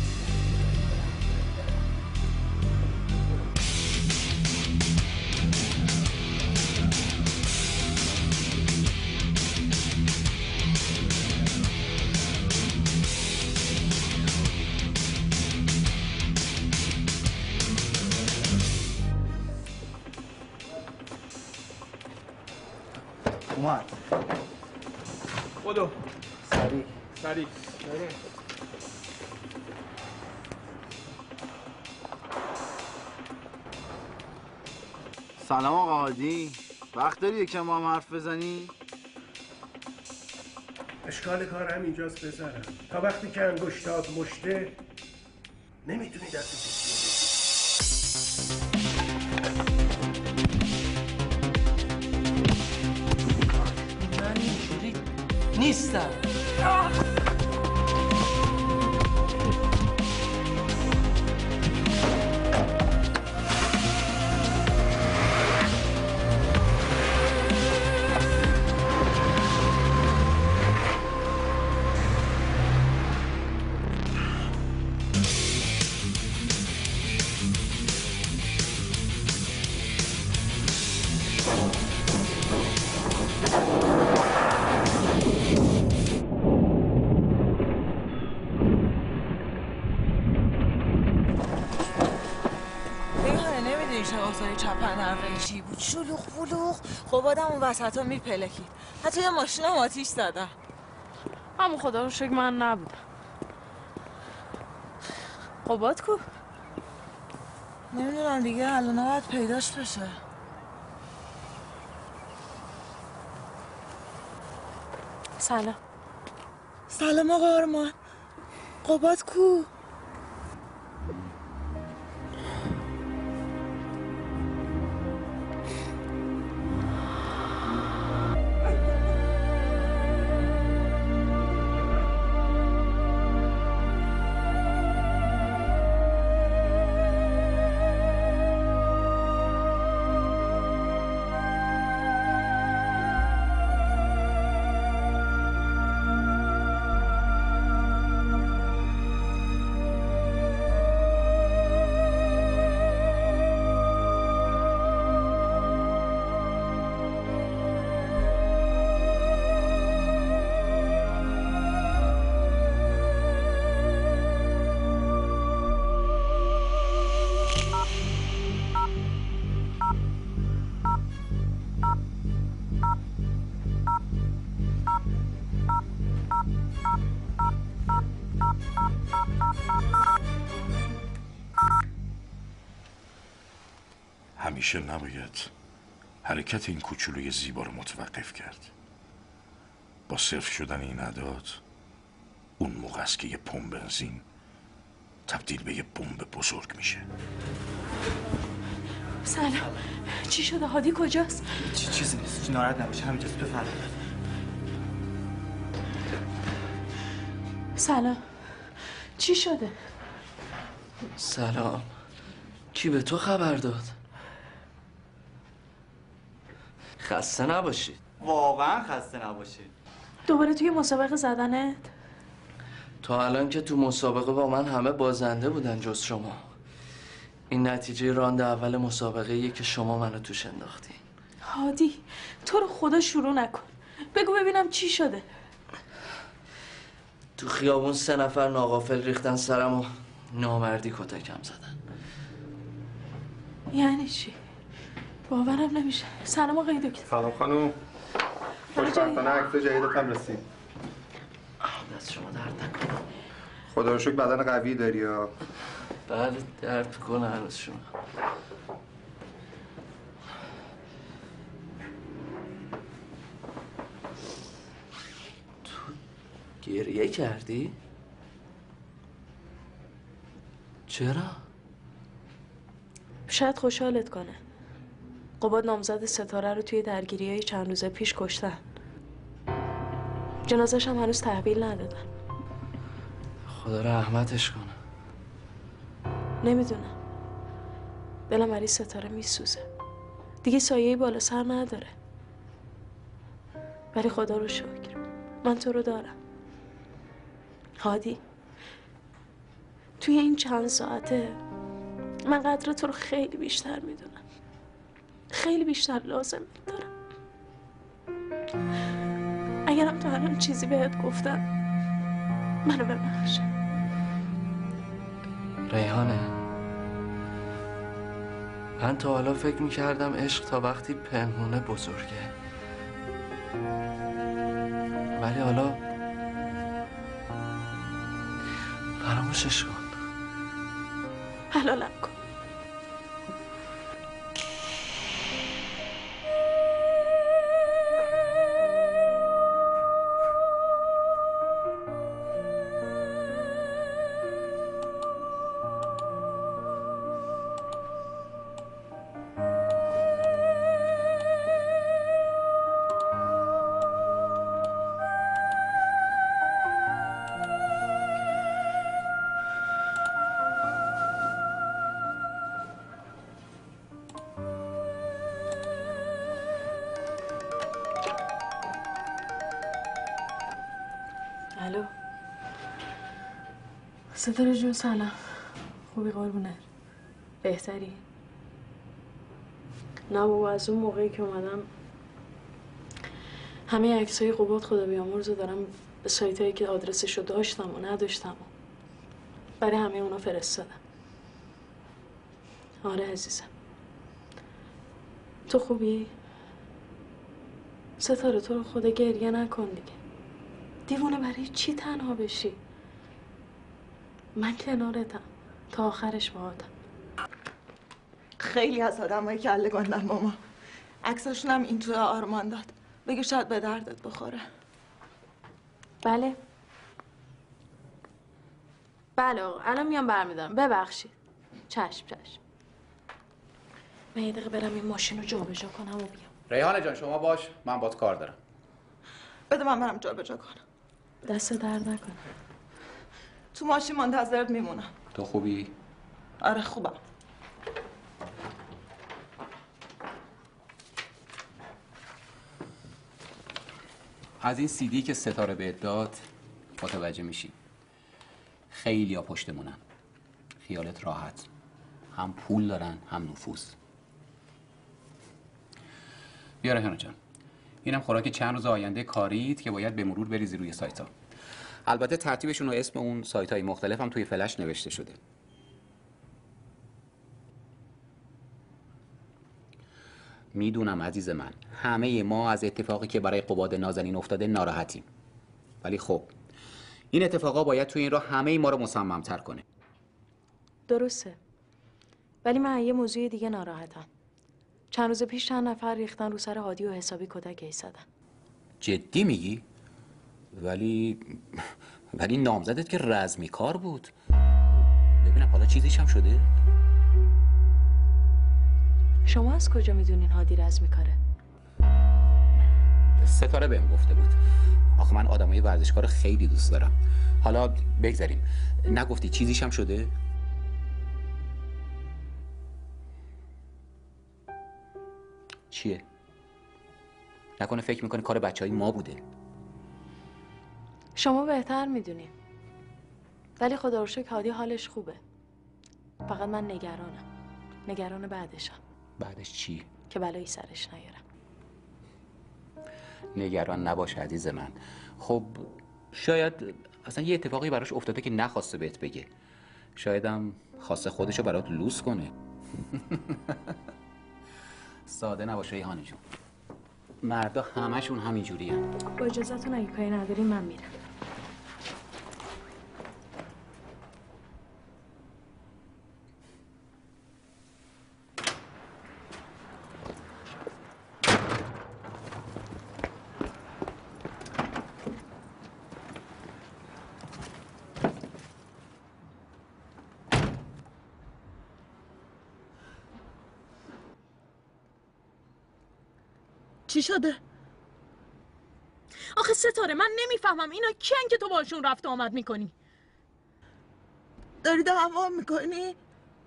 اومد. بدو. سریع. سریع. سلام آقا هادی، وقت داری یکم با هم حرف بزنی؟ اشکال کار همینجاست بذارم. تا وقتی که انگشتات مشته نمیتونی دست من اینجوری نیستم. چی بود؟ شلوغ بلوغ. خب آدم اون وسط ها میپلکید. حتی یه ماشین هم آتیش زدن. اما خدا رو شکر من نبودم. قباد کو؟ نمیدونم دیگه، الان باید پیداش بشه. سلام. سلام آقا آرمان. قباد کو؟ همیشه نباید حرکت این کوچولوی زیبا رو متوقف کرد. با صفر شدن این اعداد اون موقع است که یه پمپ بنزین تبدیل به یه بمب بزرگ میشه. سلام. چی شده؟ هادی کجاست؟ چیزی نیست، ناراحت نباش، همینجاست. بفرمایید. سلام. چی شده؟ سلام. کی به تو خبر داد؟ خسته نباشید. واقعا خسته نباشید. دوباره توی مسابقه زدنت؟ تا الان که تو مسابقه با من همه بازنده بودن جز شما. این نتیجه راند اول مسابقه که شما منو توش انداختی. هادی تو رو خدا شروع نکن. بگو ببینم چی شده. تو خیابون 3 نفر ناغافل ریختن سرم و نامردی کتکم زدن. یعنی چی؟ باورم نمیشه. سلام آقای دکتر. سلام خانم. خوشبختانه عکس جدیدت هم رسید. دست شما درد نکنه. خدا رو شکر بدن قوی داری یا؟ بله درد کنه هنوز شما. تو گریه کردی؟ چرا؟ شاید خوشحالت کنه. قباد نامزد ستاره رو توی درگیری‌های چند روز پیش کشتن. جنازه‌ش هم هنوز تحویل ندادن. خدا رحمتش کنه. نمیدونم. دلم برای ستاره میسوزه. دیگه سایه‌ای بالا سر نداره. ولی خدا رو شکر من تو رو دارم. هادی توی این چند ساعته من قدر تو رو خیلی بیشتر میدونم. خیلی بیشتر لازم دارم. اگرم تا الان چیزی بهت گفتم منو ببخش. ریحانه، من تا حالا فکر میکردم عشق تا وقتی پنهونه بزرگه، ولی حالا فراموشش کن. حلالم کن. الو ستاره جون سلام. خوبی قربونه؟ بهتری؟ نه بابا از اون موقعی که اومدم همه عکسای قباد خدا بیامرز رو دارم به سایتایی که آدرسشو داشتم و نداشتم برای همه اونا فرستادم. آره عزیزم. تو خوبی؟ ستاره تو رو خدا گریه نکن دیگه. دیوونه برای چی تنها بشی؟ من کنارتم تا آخرش باهاتم. خیلی از آدمای کله گندن با ما. عکساشون هم این تو آرمان داد. بگو شاید به دردت بخوره. بله بله آقا الان میام برمیدارم. ببخشید. چشم. من یه دقیقه برم این ماشین رو جابجا کنم و بیام. ریحانه جان شما باش، من باهات کار دارم. بده من برم جابجا کنم. دست درد نکنه. تو ماشین منتظرت میمونم. تو خوبی؟ آره خوبم. از این CD که ستاره بهت داد متوجه میشی خیلی ها پشتمونن. خیالت راحت، هم پول دارن هم نفوذ. بیا ریحانه جان، اینم خوراک چند روز آینده کاریت که باید به مرور بریزی روی سایت ها. البته ترتیبشون و اسم اون سایت های مختلف هم توی فلش نوشته شده. میدونم عزیز من، همه ما از اتفاقی که برای قباد نازنین افتاده ناراحتیم، ولی خب این اتفاقا باید توی این راه همه ما رو مصمم‌تر کنه. درسته، ولی من یه موضوع دیگه ناراحتم. چند روز پیش چند نفر ریختن رو سر هادی و حسابی کتک زدن. جدی میگی؟ ولی نامزدت که رزمی کار بود. ببینم حالا چیزیش هم شده؟ شما از کجا میدونین هادی رزمی کاره؟ ستاره بهم گفته بود. آخه من آدمای ورزشکار رو خیلی دوست دارم. حالا بگذاریم. نگفتی چیزیش هم شده؟ چیه؟ نکنه فکر میکنی کار بچهای ما بوده؟ شما بهتر میدونین. ولی خدا رو شکر هادی حالش خوبه. فقط من نگران بعدشم. بعدش چی؟ که بلایی سرش نیارم. نگران نباش عزیز من. خب شاید اصلا یه اتفاقی براش افتاده که نخواسته بهت بگه. شاید هم خواسته خودشو برات لوس کنه. ساده نباش ریحانه جون. مردا همشون همینجوری هن. با اجازتون اگه کاری ندارین من میرم. چی شده؟ آخه ستاره من نمیفهمم اینا کیان که تو باشون رفت آمد میکنی؟ داری دعوا میکنی؟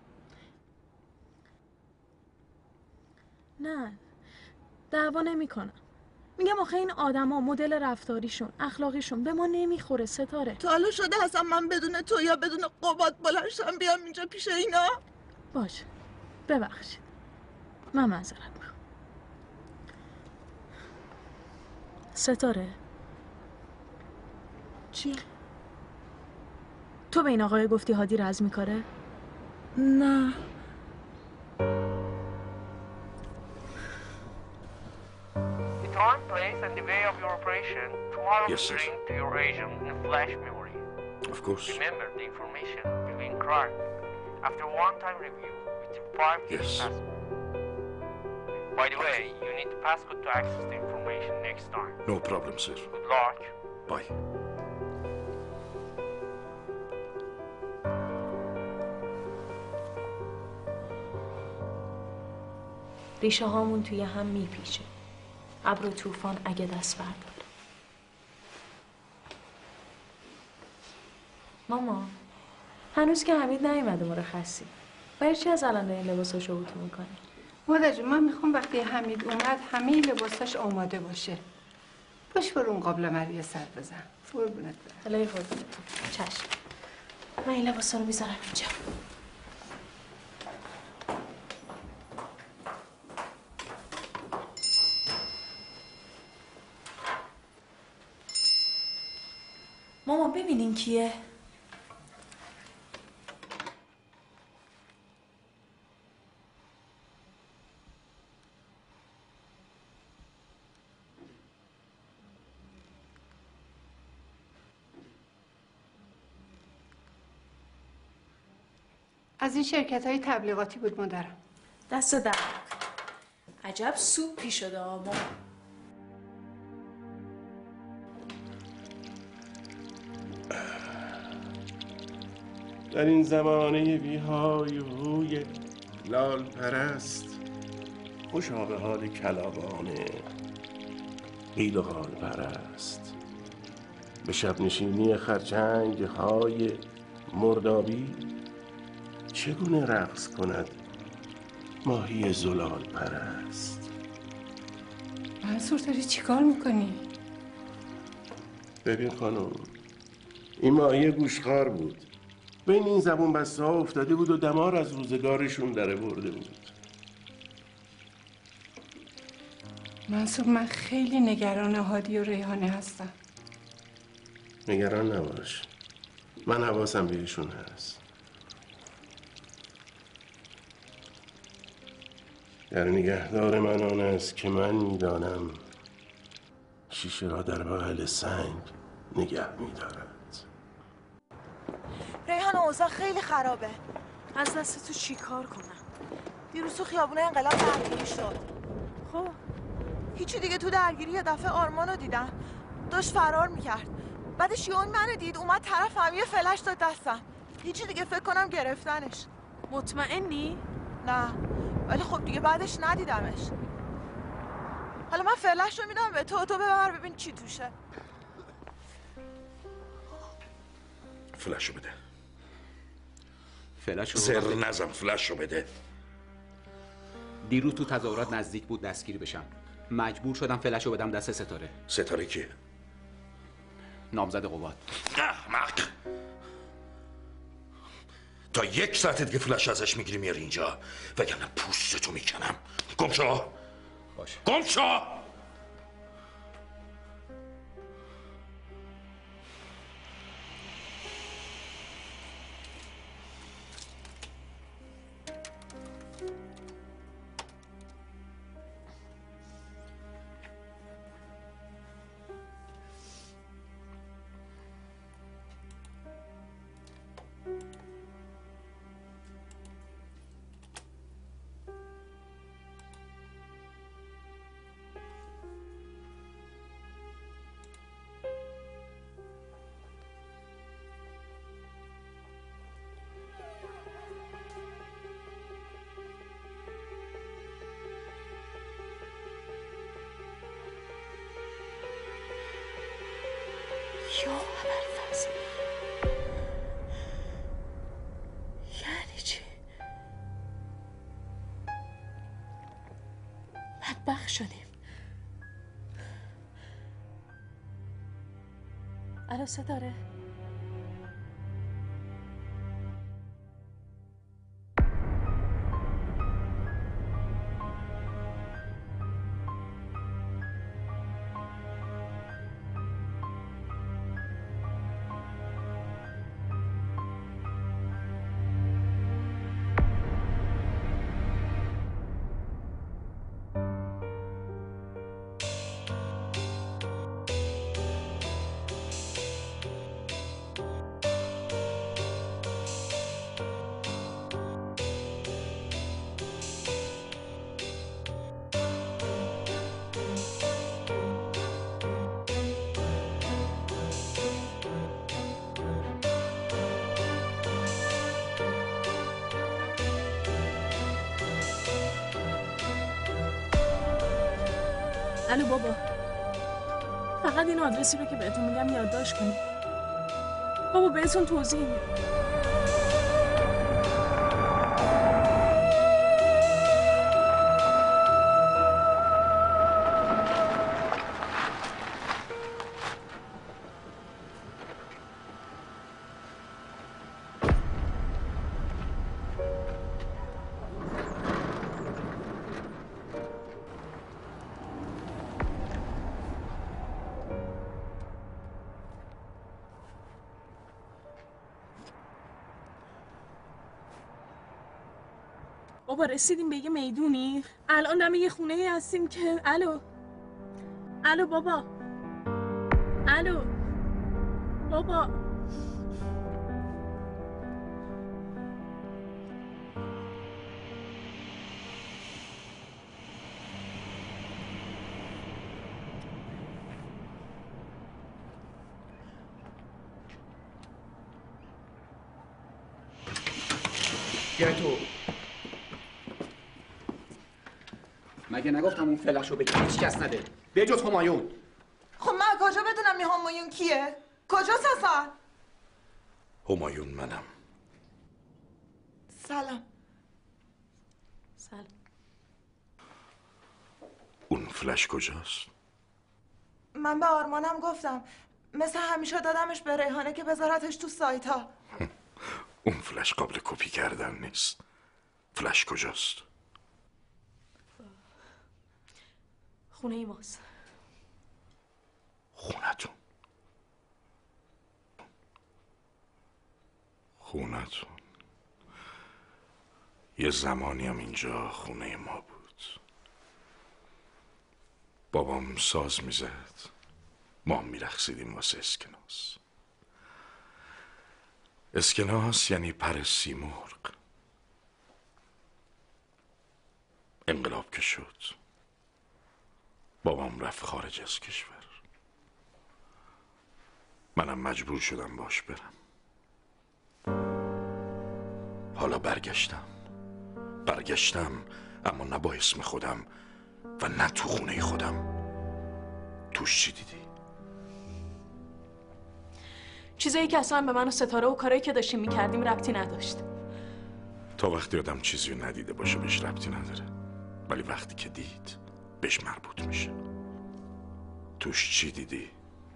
نه دعوا نمیکنم. میگم آخه این آدما مدل رفتاریشون اخلاقیشون به ما نمیخوره ستاره. تا حالا شده اصلا من بدون تو یا بدون قباد بلنشم بیام اینجا پیش اینا؟ باشه ببخشید من معذرت میخوام. ستاره چی؟ تو به این آقای گفتی هادی رزمی کاره؟ نه. The time, place, and the way of your operation tomorrow Yes, will sir. bring to your agent in a flash memory. Of course. Remember, the information will be encrypted after one-time review within 5 years Yes. password. By the way, you need the passcode to access the information next time. No problem, sir. Good luck. Bye. ریشه هامون توی هم میپیچه. ابر و طوفان اگه دست برداره. ماما هنوز که حمید نیومده مرخصی. برای چی از الان این لباساشو بوتو میکنی؟ مادر جون من میخوام وقتی حمید اومد همه لباساش آماده باشه. باش برو اون قابل مریه سر بزن. قربونت برم. الهی قربونتون. چشم. من این لباسا رو میذارم اینجا. ماما ببینین کیه؟ از این شرکت‌های تبلیغاتی بود مادرم. دست در. عجب سوپی شده ماما. در این زمانه بی‌های و هوی لال پرست خوشا به حال کلاوانه قیل و قال پرست. به شب نشینی خرچنگ های مردابی چگونه رقص کند ماهی زلال پرست. منصور داری چی کار میکنی؟ ببین خانم این ماهی گوشخوار بود، بین این زبون بسته ها افتاده بود و دمار از روزگارشون دره برده بود. منصور من خیلی نگران هادی و ریحانه هستم. نگران نباش، من حواسم بهشون هست. در نگهدار من آن است که من میدانم شیشه را در بغل سنگ نگه میدارد. ریحان اوضاع خیلی خرابه. از دست تو چی کار کنم؟ دیروز تو خیابون انقلاب درگیری شد. خب هیچی دیگه تو درگیری یه دفعه آرمانو دیدم داشت فرار میکرد. بعدش یهو منو دید اومد طرفم یه فلش داد دستم. هیچی دیگه فکر کنم گرفتنش. مطمئنی؟ نه ولی خب دیگه بعدش ندیدمش. حالا من فعلش رو میدم به تو ببر ببین چی توشه. فلشو بده. فلشو زر نزن، فلشو بده. دیروز تو تظاهرات نزدیک بود دستگیر بشم. مجبور شدم فلشو بدم دست ستاره. ستاره کیه؟ نامزد قوات. احمق. تا 1 ساعت دیگه فلش ازش میگیری میاری اینجا وگرنه پوستتو میکنم. گم شو. باشه. گم شو. یا ابوالفضل، یعنی چی؟ بدبخت شدیم. الو ستاره؟ الو بابا، فقط این آدرسی رو که بهتون میگم یادداشت کنید. بابا بهتون توضیح میدم. بابا رسیدیم به یه میدونی؟ الان دم یه خونه هستیم که الو بابا، الو بابا. بیا تو. مگه نگفتم اون فلشو به هیچ کس نده به جز همایون؟ خب من کجا بدونم این همایون کیه؟ کجاست اصلا؟ همایون منم. سلام. اون فلش کجاست؟ من به آرمانم گفتم مثل همیشه دادمش به ریحانه که بذارتش تو سایت ها. اون فلش قابل کپی کردن نیست. فلش کجاست؟ خونه ای ماست. خونتون. یه زمانی هم اینجا خونه ما بود. بابام ساز میزد، ما میرقصیدیم واسه اسکناس. اسکناس یعنی پر سیمرغ. انقلاب که شد بابام رفت خارج از کشور. منم مجبور شدم باش برم. حالا برگشتم اما نه با اسم خودم و نه تو خونه خودم. توش چی دیدی؟ چیزایی که اصلا به من و ستاره و کارایی که داشتیم میکردیم ربطی نداشت. تا وقتی آدم چیزی رو ندیده باشه بهش ربطی نداره، ولی وقتی که دید بهش مربوط میشه. توش چی دیدی؟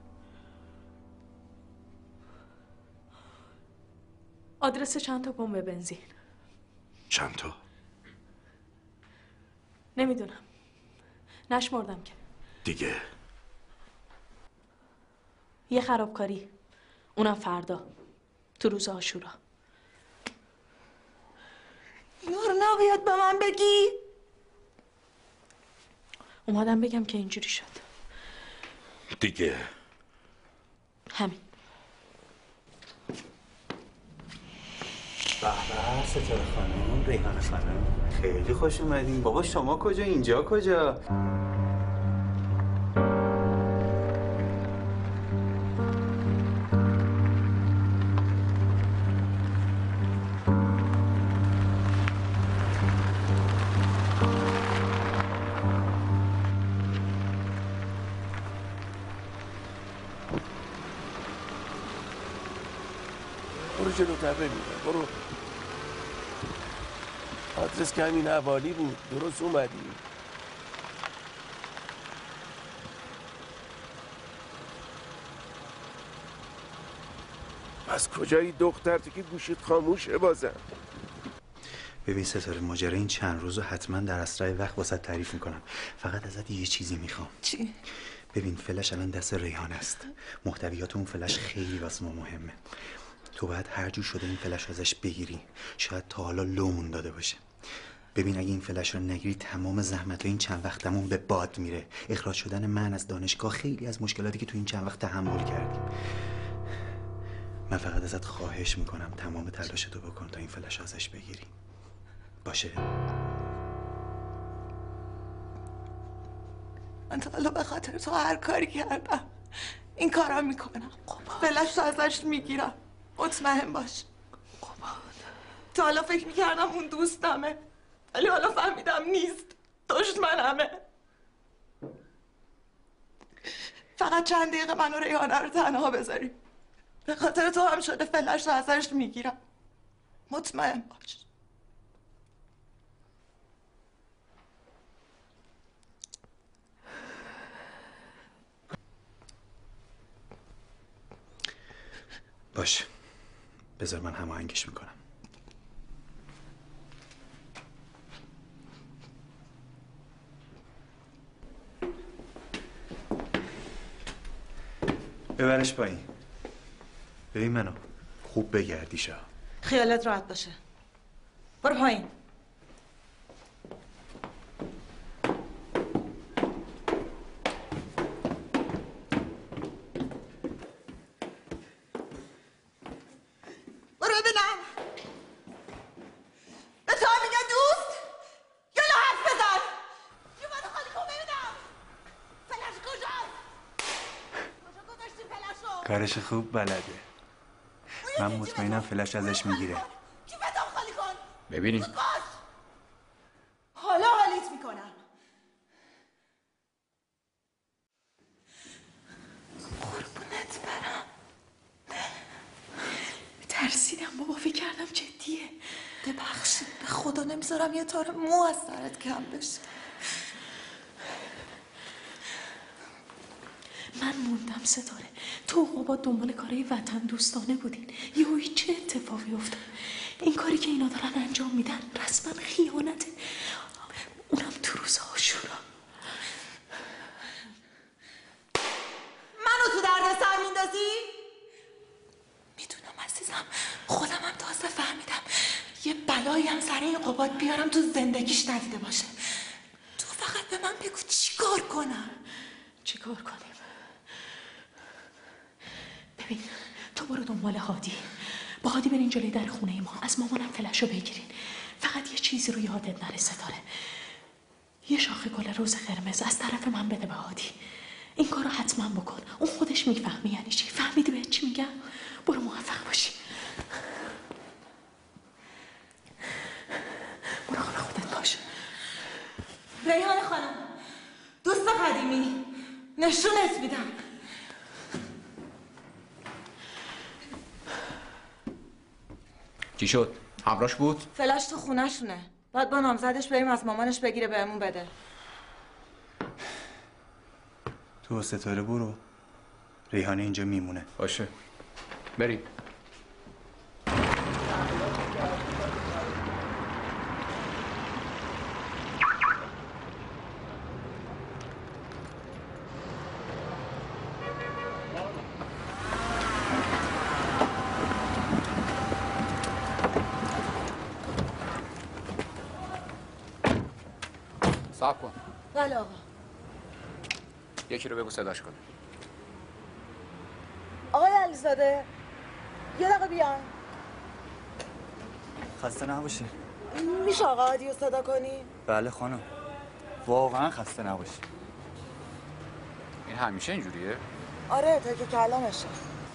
آدرس چند تا پمپ بنزین. چند تا؟ نمیدونم، نشمردم که. دیگه؟ یه خرابکاری، اونم فردا تو روز عاشورا. نور نباید به من بگی؟ اومدم بگم که اینجوری شد. دیگه؟ همین. به به ستاره خانم، ریحانه خانم، خیلی خوش اومدین. بابا شما کجا؟ اینجا کجا؟ برو جلوتر ببینم، برو. آدرس که همین حوالی بود، درست اومدی. از کجایی دختر؟ تو که گوشت خاموشه بازم. ببین ستاره، ماجرا این چند روزو حتما در اسرع وقت واسه تعریف میکنم. فقط ازت یه چیزی میخوام. چی؟ ببین فلش الان دست ریحان است. محتویات اون فلش خیلی واسه ما مهمه. تو باید هر جور شده این فلش ازش بگیری. شاید تا حالا لومون داده باشه. ببین اگه این فلش رو نگیری تمام زحمت این چند وقتمون به باد میره. اخراج شدن من از دانشگاه، خیلی از مشکلاتی که تو این چند وقت تحمل کردیم. من فقط ازت خواهش میکنم تمام تلاشتو بکن تا این فلش ازش بگیری. باشه؟ من تا حالا به خاطر تو هر کاری کردم، این کارم میکنم. فلش رو ازش میگیرم، مطمئن باش. تا حالا فکر میکردم اون دوستمه، ولی حالا فهمیدم نیست، دشمنمه. فقط چند دقیقه من و ریحانه رو تنها بذاریم. به خاطر تو هم شده فلش رو ازش میگیرم، مطمئن باش. باشه، بذار من هماهنگش میکنم. ببرش پایین. ببین منو خوب بگردی شا. خیالت راحت باشه. برو پایین. برو ببینم. به تو میگن دوست؟ یا حرف بزن. یه منو خالی کن ببینم. فلش کجاست؟ کجا گذاشتی فلشو؟ کارش خوب بلده. من مطمئنم فلش ازش میگیره. کی بدم خالی کن. ببینیم. حالا حالیت میکنم. قربونت برم. ترسیدم بابا، فکر کردم جدیه. ببخشید، به خدا نمیذارم یه تار مو از سرت کم بشه. من موندم ستاره، تو بابا دنبال کارهای وطن دوستانه بودین، یهو چه اتفاقی افتاد؟ این کاری که اینا دارن انجام میدن رسما خیانته، اونم تو روز عاشورا. منو تو درد سر میندازی؟ میدونم عزیزم، خودم هم تازه فهمیدم یه بلایی هم سر این قباد بیارم تو زندگیش ندیده باشه. تو فقط به من بگو چیکار کنم. چیکار کنیم؟ ببین، تو برو دنبال هادی، با هادی برین جلوی در خونه ما، از مامانم فلشو بگیرین. فقط یه چیزی رو یادت نره ستاره، یه شاخه گل روز قرمز از طرف من بده به هادی. این کارو حتما بکن، اون خودش میفهمی یعنی چی. فهمیدی بهت چی میگم؟ برو موفق باشی. برو خونه خودت باش. ریحان خانم، دوست قدیمی، نشونت میدم. چی شد؟ همراش بود؟ فلاش تو خونه شونه. باید با نامزدش بریم از مامانش بگیره بهمون بده. تو ستاره برو، ریحانه اینجا میمونه. باشه بریم. صاحب کن. بله آقا. یکی رو بگو صداش کنه. آقای علیزاده یه دقیقه بیان. خسته نباشی. میشه آقا عادی رو صدا کنی؟ بله خانم، واقعا خسته نباشی. این همیشه اینجوریه؟ آره تا که کلامشه.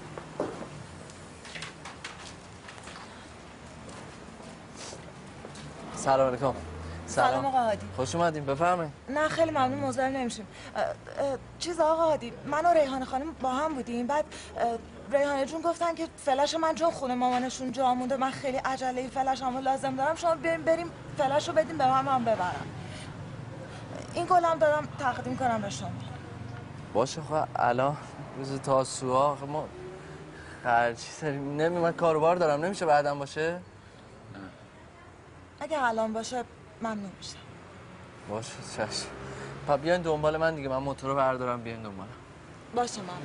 سلام علیکم. سلام آقا هادی. خوش اومدین، بفرمایید. نه خیلی ممنون، مزاحم نمیشیم. چیز آقا هادی، من و ریحانه خانم با هم بودیم، بعد ریحانه جون گفتن که فلش من چون خونه مامانشون جا مونده، من خیلی عجله فلشمو لازم دارم، شما بریم فلش رو بدیم به من ببرم. این گلم دارم تقدیم کنم به شما. باشه خب الان روز تاسوعا ما خرجی داریم، من کاروبار دارم، نمیشه بعداً باشه؟ اگه الان باشه ممنون میشم. باشه چشم. پس بیاین دنبال من دیگه، من موتور رو بردارم بیاین دنبالم. باشه ممنون.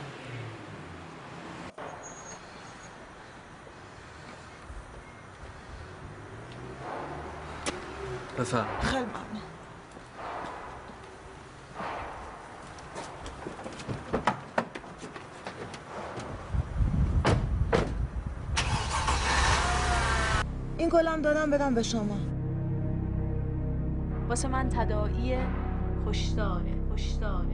بفرم. خیلی ممنون. این گلم دادم بدم به شما. واسه من تداعی خوشداره خوشداره.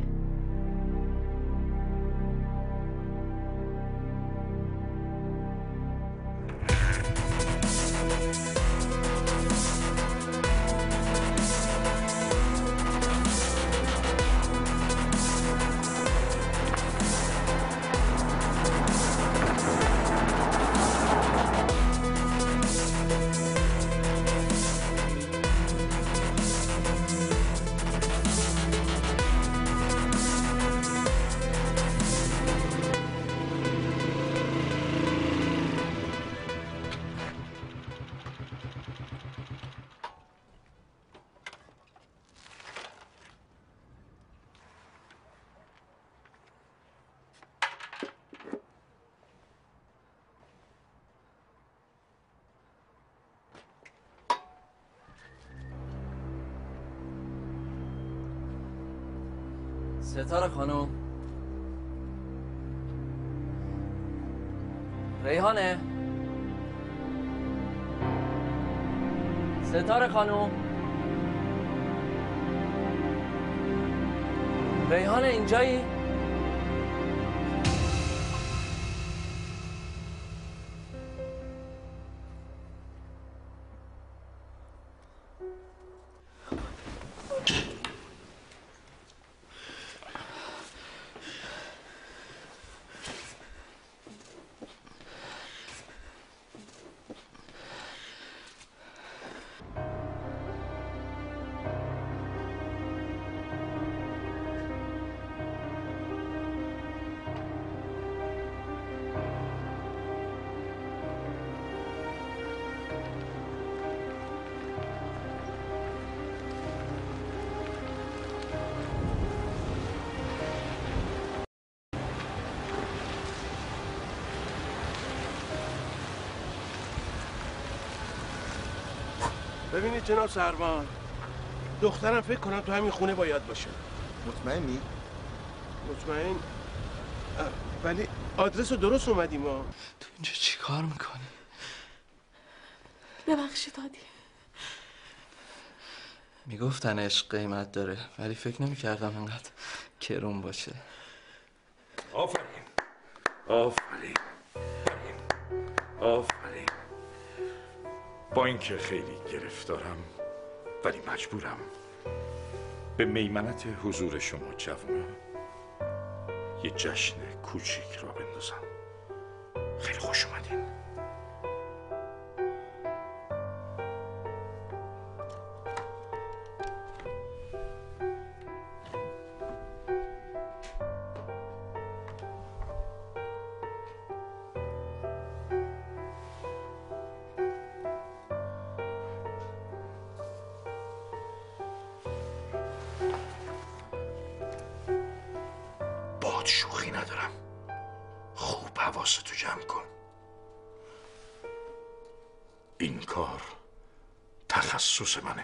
ستاره خانم. ریحانه. ستاره خانم. ریحانه اینجایی؟ ببینید جناب سروان، دخترم فکر کنم تو همین خونه باید باشه. مطمئنی؟ مطمئن؟ ولی آدرس رو درست اومدیم ما. تو اینجا چی کار میکنی؟ ببخشید هادی. میگفتن عشق قیمت داره، ولی فکر نمیکردم انقدر کرون باشه. آفرین آفرین آفرین. با اینکه خیلی گرفتارم ولی مجبورم به میمنت حضور شما جوانان یه جشن کوچیک را بندازم. خیلی خوش اومدین. شوخی ندارم. خوب حواستو جمع کن. این کار تخصص منه.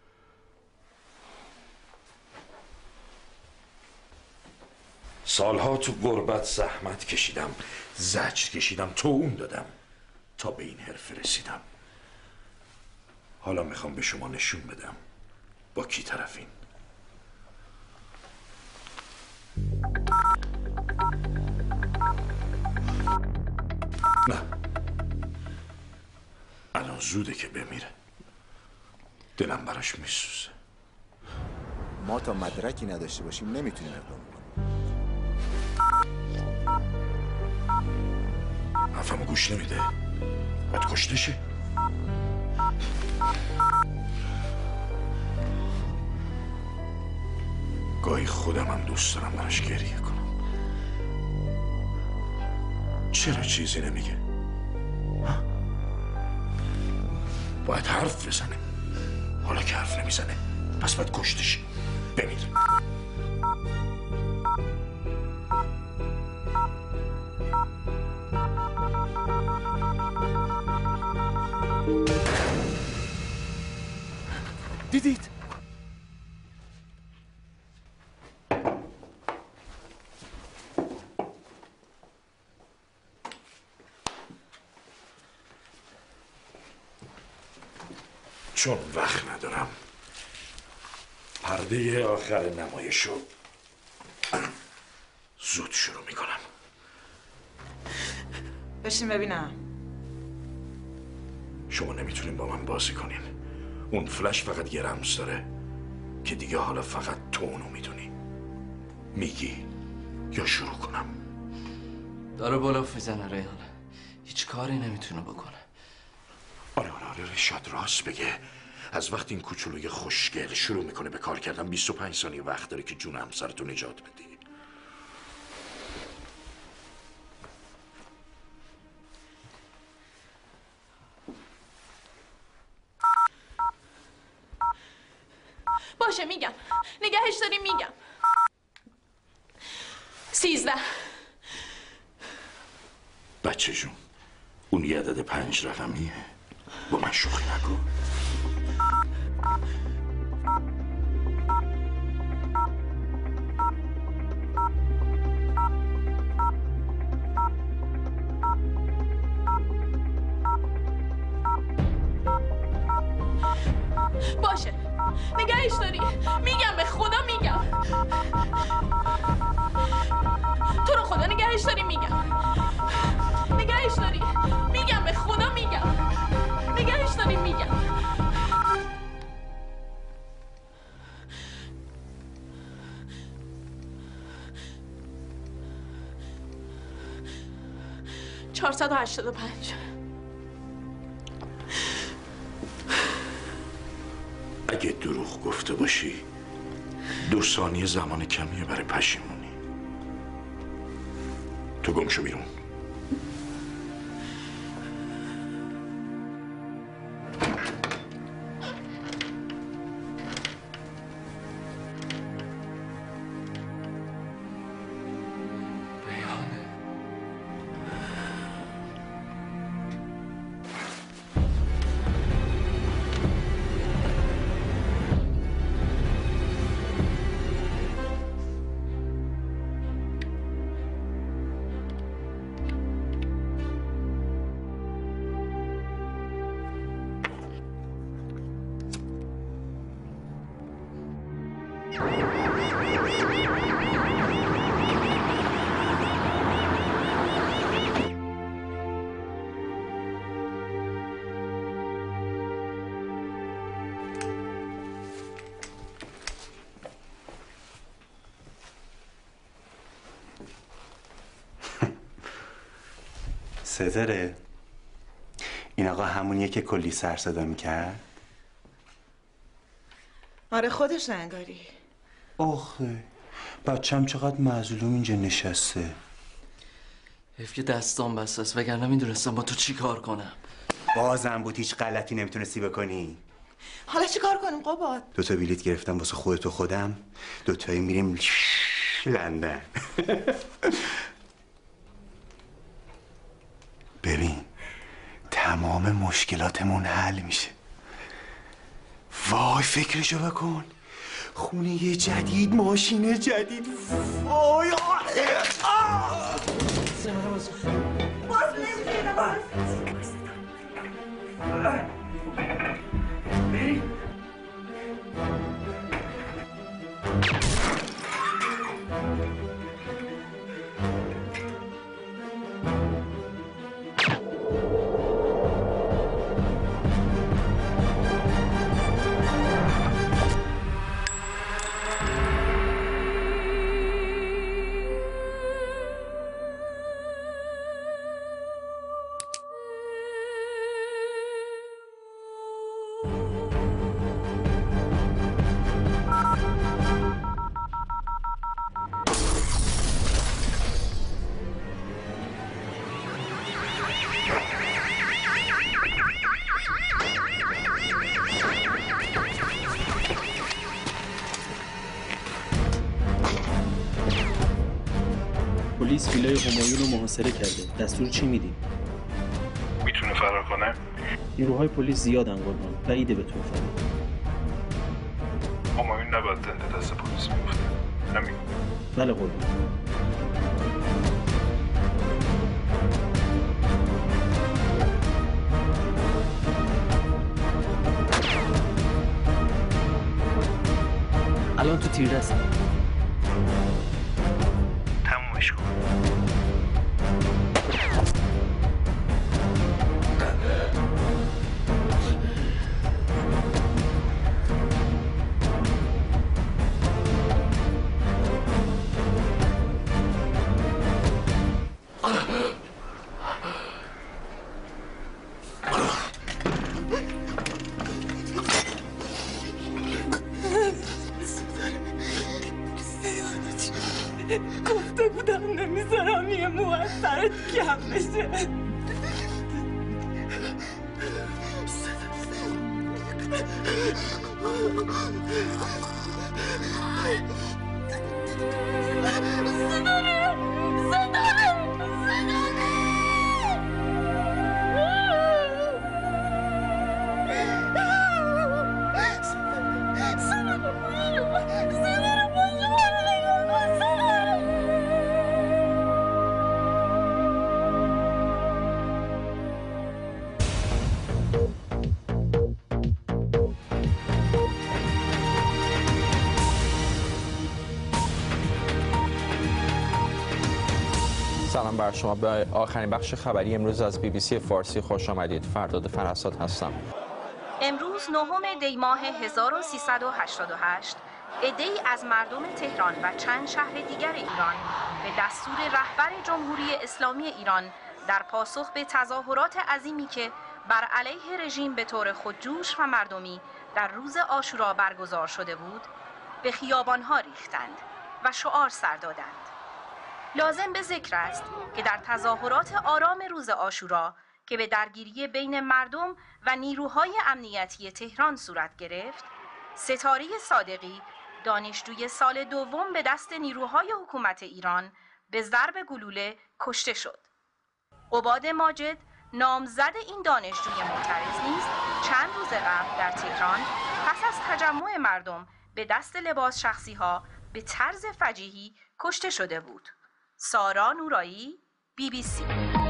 سالها تو غربت زحمت کشیدم، زجر کشیدم، توان دادم تا به این حرفه رسیدم. حالا میخوام به شما نشون بدم با کی طرفین. نه، الان زوده که بمیره. دلم براش میسوزه. ما تا مدرکی نداشته باشیم نمیتونیم اقدام کنیم. حرفمو گوش نمیده. باید کشته شه. گاهی خودم هم دوست دارم براش گریه کنم. چرا چیزی نمیگه؟ باید حرف بزنه. حالا که حرف نمیزنه پس باید کشته شه. بمیر. دیدید؟ چون وقت ندارم پرده آخر نمایشو زود شروع میکنم. بشین ببینم. شما نمیتونین با من بازی کنین. اون فلش فقط یه رمز داره که دیگه حالا فقط تو اونو میدونی. میگی یا شروع کنم؟ داره بلوف میزنه ریحانه. هیچ کاری نمیتونه بکنه. آره رشاد راست بگه. از وقتی این کوچولوی خوشگل شروع میکنه به کار کردن 25 ثانیه وقت داره که جون همسرتو نجات بدی. باشه میگم. نگهش داریم میگم. 13. بچه جون اون یه عدد 5 رقمیه. با من شوخی نکن. باشه نگهش داری. میگم به خدا میگم. تو رو خدا نگهش داری میگم. نگهش داری. میگم به خدا میگم. نگهش داری میگم. $485. اگه دروغ گفته باشی 2 ثانیه زمان کمیه برای پشیمونی. تو گم شو بیرون. ستاره این آقا همونیه که کلی سر صدا میکرد؟ آره خودش انگاری. آخه بچم چقدر مظلوم اینجا نشسته. حیف که دستام بسته است وگرنه میدونستم با تو چی کار کنم. بازم بود هیچ غلطی نمیتونستی بکنی. حالا چی کار کنیم قباد؟ 2 بلیت گرفتم واسه خودت و خودم. 2 میریم لندن. ببین تمام مشکلاتمون حل میشه. وای فکرشو بکن. خونه جدید، ماشین جدید. وای باز نمیتونه باز. پلیس ویلای همایون رو محاصره کرده. دستور چی میدی؟ میتونه فرار کنه؟ نیروهای پلیس زیادن قربان. بعیده به طور فرار. همایون نباید زنده دست پلیس میفته. همین. بله قربان. الان تو تیردستم. تمومش کن. گفته بودم نمیذارم یه مو از سرت کم بشه. سلام بر شما. به آخرین بخش خبری امروز از BBC فارسی خوش آمدید. فرداد فراساد هستم. امروز 9 دی ماه 1388 عده‌ای از مردم تهران و چند شهر دیگر ایران به دستور رهبر جمهوری اسلامی ایران در پاسخ به تظاهرات عظیمی که بر علیه رژیم به طور خودجوش و مردمی در روز عاشورا برگزار شده بود به خیابان‌ها ریختند و شعار سر دادند. لازم به ذکر است که در تظاهرات آرام روز عاشورا که به درگیری بین مردم و نیروهای امنیتی تهران صورت گرفت، ستاره صادقی دانشجوی سال دوم به دست نیروهای حکومت ایران به ضرب گلوله کشته شد. قباد ماجد نامزد این دانشجوی معترض نیز چند روز قبل در تهران پس از تجمع مردم به دست لباس شخصی ها به طرز فجیحی کشته شده بود. سارا نورایی، BBC.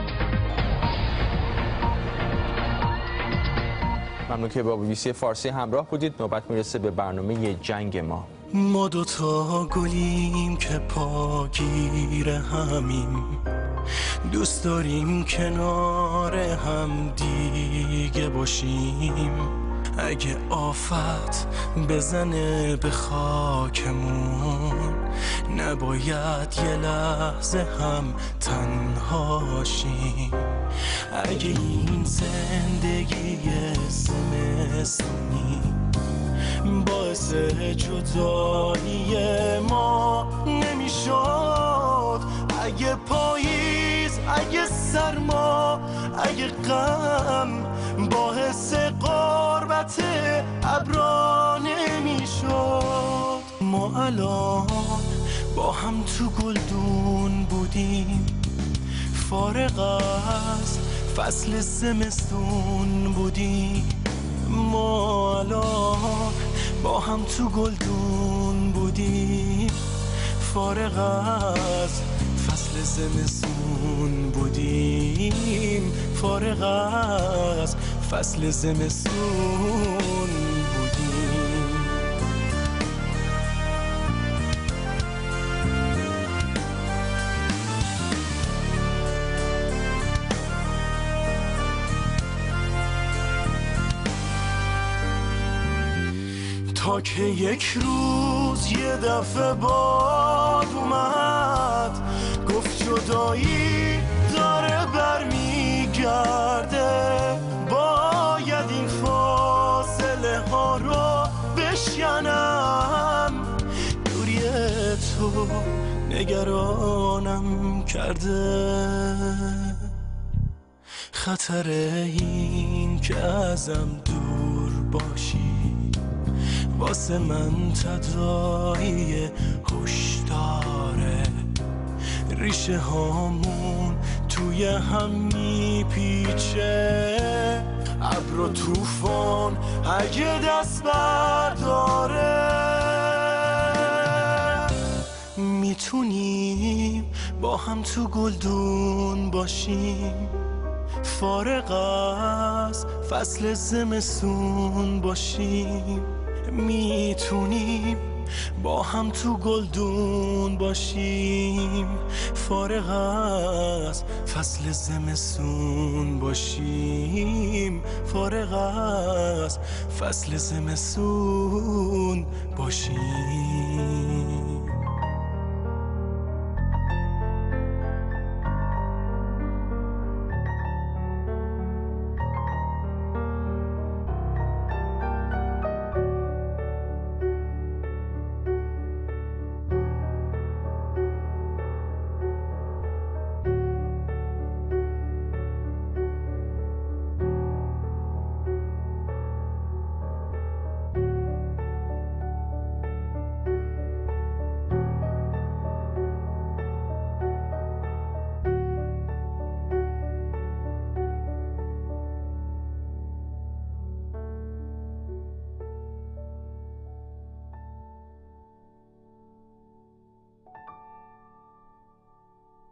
ممنون که با BBC فارسی همراه بودید. نوبت میرسه به برنامه جنگ ما. ما دوتا گلیم که پاگیر همیم، دوست داریم کنار هم دیگه باشیم. اگه آفت بزنه به خاکمون نباید یه لحظه هم تنها شیم. اگه این زندگی زمستونی باعث جدایی ما نمیشد، اگه پاییز، اگه سرما، اگه غم باعث قربت ابرا نمیشد، ما الان با هم تو گلدون بودیم، فارغ از فصل زمستون بودیم، ما الان با هم تو گلدون بودیم، فارغ از فصل زمستون بودیم، فارغ از فصل زمستون بودیم. تا که یک روز یه دفعه باد اومد گفت جدایی داره برمیگرده، باید این فاصله ها رو بشکنم، دوری تو نگرانم کرده، خطر این که ازم دور باشی واسه من تداعی هشداره، ریشه هامون توی هم میپیچه، ابر و طوفان اگه دست برداره، میتونیم با هم تو گلدون باشیم، فارغ از فصل زمستون باشیم، میتونیم با هم تو گلدون باشیم، فارغ از فصل زمستون باشیم، فارغ از فصل زمستون باشیم.